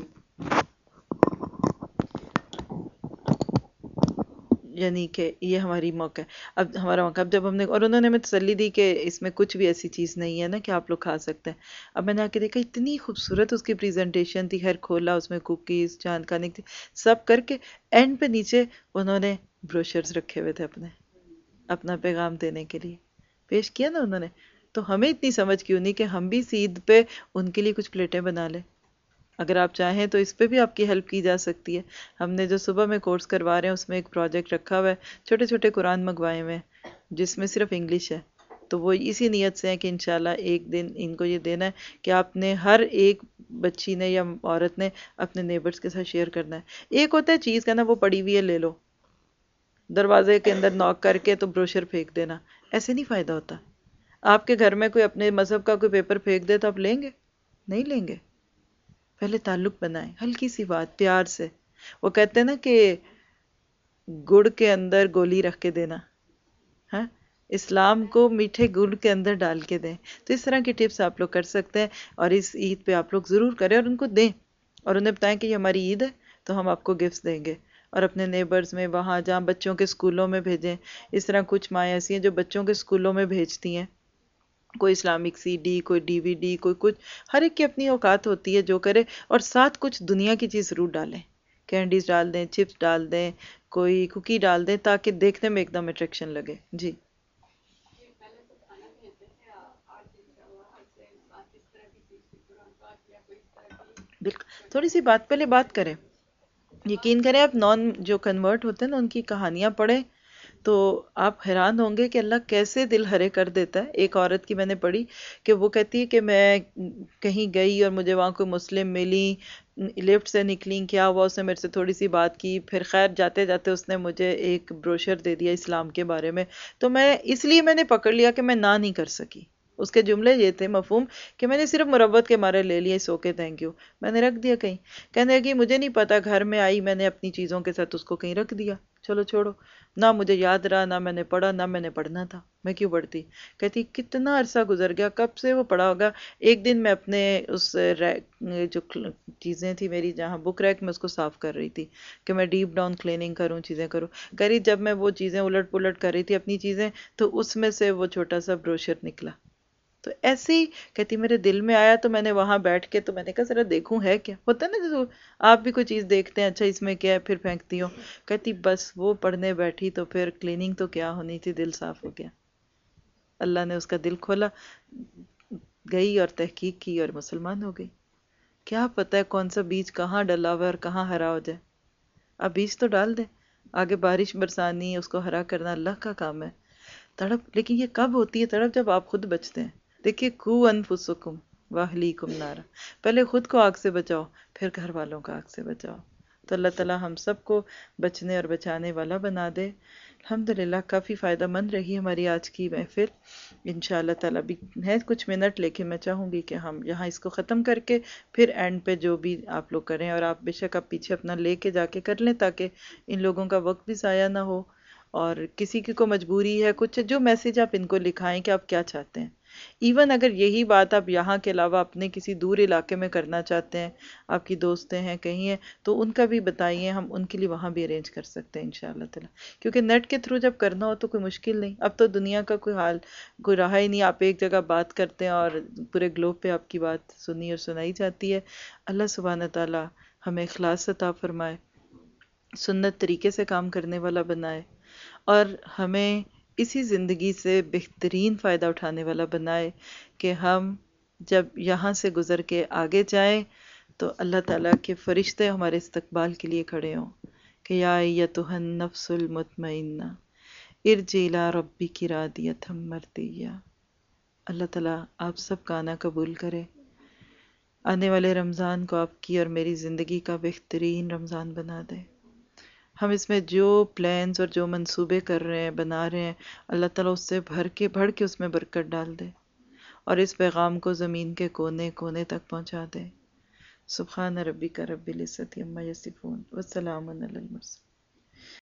یعنی کہ یہ ہماری موقع ہے، اب ہمارا موقع. اب جب ہم نے، اور انہوں نے ہمیں تسلی دی کہ اس میں کچھ بھی ایسی چیز نہیں ہے نا کہ آپ لوگ کھا سکتے ہیں. اب میں نے آ کے دیکھا اتنی خوبصورت اس کی پریزنٹیشن تھی، خیر کھولا اس میں کوکیز چاند کھانے کی سب کر کے، اینڈ پہ نیچے انہوں نے بروشرز رکھے ہوئے تھے اپنا پیغام دینے کے لیے پیش کیا نا انہوں نے. تو ہمیں اتنی سمجھ کیوں نہیں کہ ہم بھی عید پہ ان کے لیے کچھ پلیٹیں بنا لیں. اگر آپ چاہیں تو اس پہ بھی آپ کی ہیلپ کی جا سکتی ہے. ہم نے جو صبح میں کورس کروا رہے ہیں اس میں ایک پروجیکٹ رکھا ہوا ہے، چھوٹے چھوٹے قرآن منگوائے ہوئے ہیں جس میں صرف انگلش ہے. تو وہ اسی نیت سے ہے کہ انشاءاللہ ایک دن ان کو یہ دینا ہے کہ آپ نے ہر ایک بچی نے یا عورت نے اپنے نیبرز کے ساتھ شیئر کرنا ہے. ایک ہوتا ہے چیز کہنا وہ پڑی ہوئی ہے لے لو، دروازے کے اندر نوک کر کے تو بروشر پھینک دینا، ایسے نہیں فائدہ ہوتا. آپ کے گھر میں کوئی اپنے مذہب کا کوئی پیپر پھینک دے تو آپ لیں گے؟ نہیں لیں گے. پہلے تعلق بنائیں، ہلکی سی بات پیار سے. وہ کہتے ہیں نا کہ گڑ کے اندر گولی رکھ کے دینا، ہاں، اسلام کو میٹھے گڑ کے اندر ڈال کے دیں. تو اس طرح کی ٹپس آپ لوگ کر سکتے ہیں، اور اس عید پہ آپ لوگ ضرور کریں اور ان کو دیں، اور انہیں بتائیں کہ یہ ہماری عید ہے تو ہم آپ کو گفٹس دیں گے. اور اپنے نیبرز میں، وہاں جہاں بچوں کے اسکولوں میں بھیجیں. اس طرح کچھ مائیں ایسی ہیں جو بچوں کے اسکولوں میں بھیجتی ہیں، کوئی اسلامک سی ڈی، کوئی ڈی وی ڈی، کوئی کچھ. ہر ایک کی اپنی اوقات ہوتی ہے جو کرے، اور ساتھ کچھ دنیا کی چیز ضرور ڈالیں. کینڈیز ڈال دیں، چپس ڈال دیں، کوئی کوکی ڈال دیں، تاکہ دیکھنے میں ایک دم اٹریکشن لگے. جی بالکل. تھوڑی سی بات پہلے بات کریں. یقین کریں آپ نان جو کنورٹ ہوتے ہیں نا ان کی کہانیاں پڑھیں تو آپ حیران ہوں گے کہ اللہ کیسے دل ہرے کر دیتا ہے. ایک عورت کی میں نے پڑھی کہ وہ کہتی ہے کہ میں کہیں گئی اور مجھے وہاں کوئی مسلم ملی، لفٹ سے نکلی، کیا ہوا، اس نے میرے سے تھوڑی سی بات کی، پھر خیر جاتے جاتے اس نے مجھے ایک بروشر دے دیا اسلام کے بارے میں. تو اس لیے میں نے پکڑ لیا کہ میں نہ نہیں کر سکی. اس کے جملے یہ تھے مفہوم کہ میں نے صرف مروت کے مارے لے لیا، اس اوکے تھینک یو، میں نے رکھ دیا کہیں. کہنے لگی مجھے نہیں پتا، گھر میں آئی میں نے اپنی چیزوں کے ساتھ اس کو کہیں رکھ دیا، چلو چھوڑو. نہ مجھے یاد رہا، نہ میں نے پڑھا، نہ میں نے پڑھنا تھا، میں کیوں پڑھتی. کہتی کتنا عرصہ گزر گیا، کب سے وہ پڑھا ہوگا. ایک دن میں اپنے اس جو چیزیں تھی میری جہاں بک ریک میں اس کو صاف کر رہی تھی کہ میں ڈیپ ڈاؤن کلیننگ کروں، چیزیں کروں. کری جب میں وہ چیزیں الٹ پلٹ کر رہی تھی اپنی چیزیں، تو اس میں سے وہ چھوٹا سا بروشر نکلا. تو ایسے ہی کہتی میرے دل میں آیا تو میں نے وہاں بیٹھ کے تو میں نے کہا ذرا دیکھوں ہے کیا. ہوتا ہے نا جو آپ بھی کوئی چیز دیکھتے ہیں، اچھا اس میں کیا ہے، پھر پھینکتی ہو. کہتی بس وہ پڑھنے بیٹھی تو پھر کلیننگ تو کیا ہونی تھی، دل صاف ہو گیا. اللہ نے اس کا دل کھولا، گئی اور تحقیق کی اور مسلمان ہو گئی. کیا پتہ ہے کون سا بیج کہاں ڈلا ہوا ہے اور کہاں ہرا ہو جائے. اب بیج تو ڈال دیں، آگے بارش برسانی، اس کو ہرا کرنا اللہ کا کام ہے. تڑپ لیکن یہ کب ہوتی ہے تڑپ؟ جب آپ خود بچتے ہیں. دیکھیے قو انفسکم واہلیکم نارا، پہلے خود کو آگ سے بچاؤ، پھر گھر والوں کو آگ سے بچاؤ. تو اللہ تعالی ہم سب کو بچنے اور بچانے والا بنا دے. الحمدللہ کافی فائدہ مند رہی ہماری آج کی محفل. انشاءاللہ تعالی بھی ہے کچھ منٹ، لیکن میں چاہوں گی کہ ہم یہاں اس کو ختم کر کے پھر اینڈ پہ جو بھی آپ لوگ کریں، اور آپ بے شک آپ پیچھے اپنا لے کے جا کے کر لیں تاکہ ان لوگوں کا وقت بھی ضائع نہ ہو. اور کسی کی کو مجبوری ہے کچھ، جو میسج آپ ان کو لکھائیں کہ آپ کیا چاہتے ہیں. ایون اگر یہی بات آپ یہاں کے علاوہ اپنے کسی دور علاقے میں کرنا چاہتے ہیں، آپ کی دوستیں ہیں کہیں ہیں، تو ان کا بھی بتائیے، ہم ان کے لیے وہاں بھی ارینج کر سکتے ہیں انشاءاللہ تعالی. کیونکہ نیٹ کے تھرو جب کرنا ہو تو کوئی مشکل نہیں. اب تو دنیا کا کوئی حال کوئی رہا ہی نہیں، آپ ایک جگہ بات کرتے ہیں اور پورے گلوب پہ آپ کی بات سنی اور سنائی جاتی ہے. اللہ سبحانہ تعالی ہمیں اخلاص عطا فرمائے، سنت طریقے سے کام کرنے والا بنائے، اور ہمیں اسی زندگی سے بہترین فائدہ اٹھانے والا بنائے کہ ہم جب یہاں سے گزر کے آگے جائیں تو اللہ تعالیٰ کے فرشتے ہمارے استقبال کے لیے کھڑے ہوں کہ یا ایتھا النفس المطمئنہ ارجعی الی ربک راضیۃ مرضیہ۔ اللہ تعالیٰ آپ سب کا آنا قبول کرے، آنے والے رمضان کو آپ کی اور میری زندگی کا بہترین رمضان بنا دے۔ ہم اس میں جو پلانز اور جو منصوبے کر رہے ہیں، بنا رہے ہیں، اللہ تعالیٰ اس سے بڑھ کے اس میں برکت ڈال دے اور اس پیغام کو زمین کے کونے کونے تک پہنچا دے۔ سبحان ربک رب العزت عما یصفون وسلام علی المرسلین۔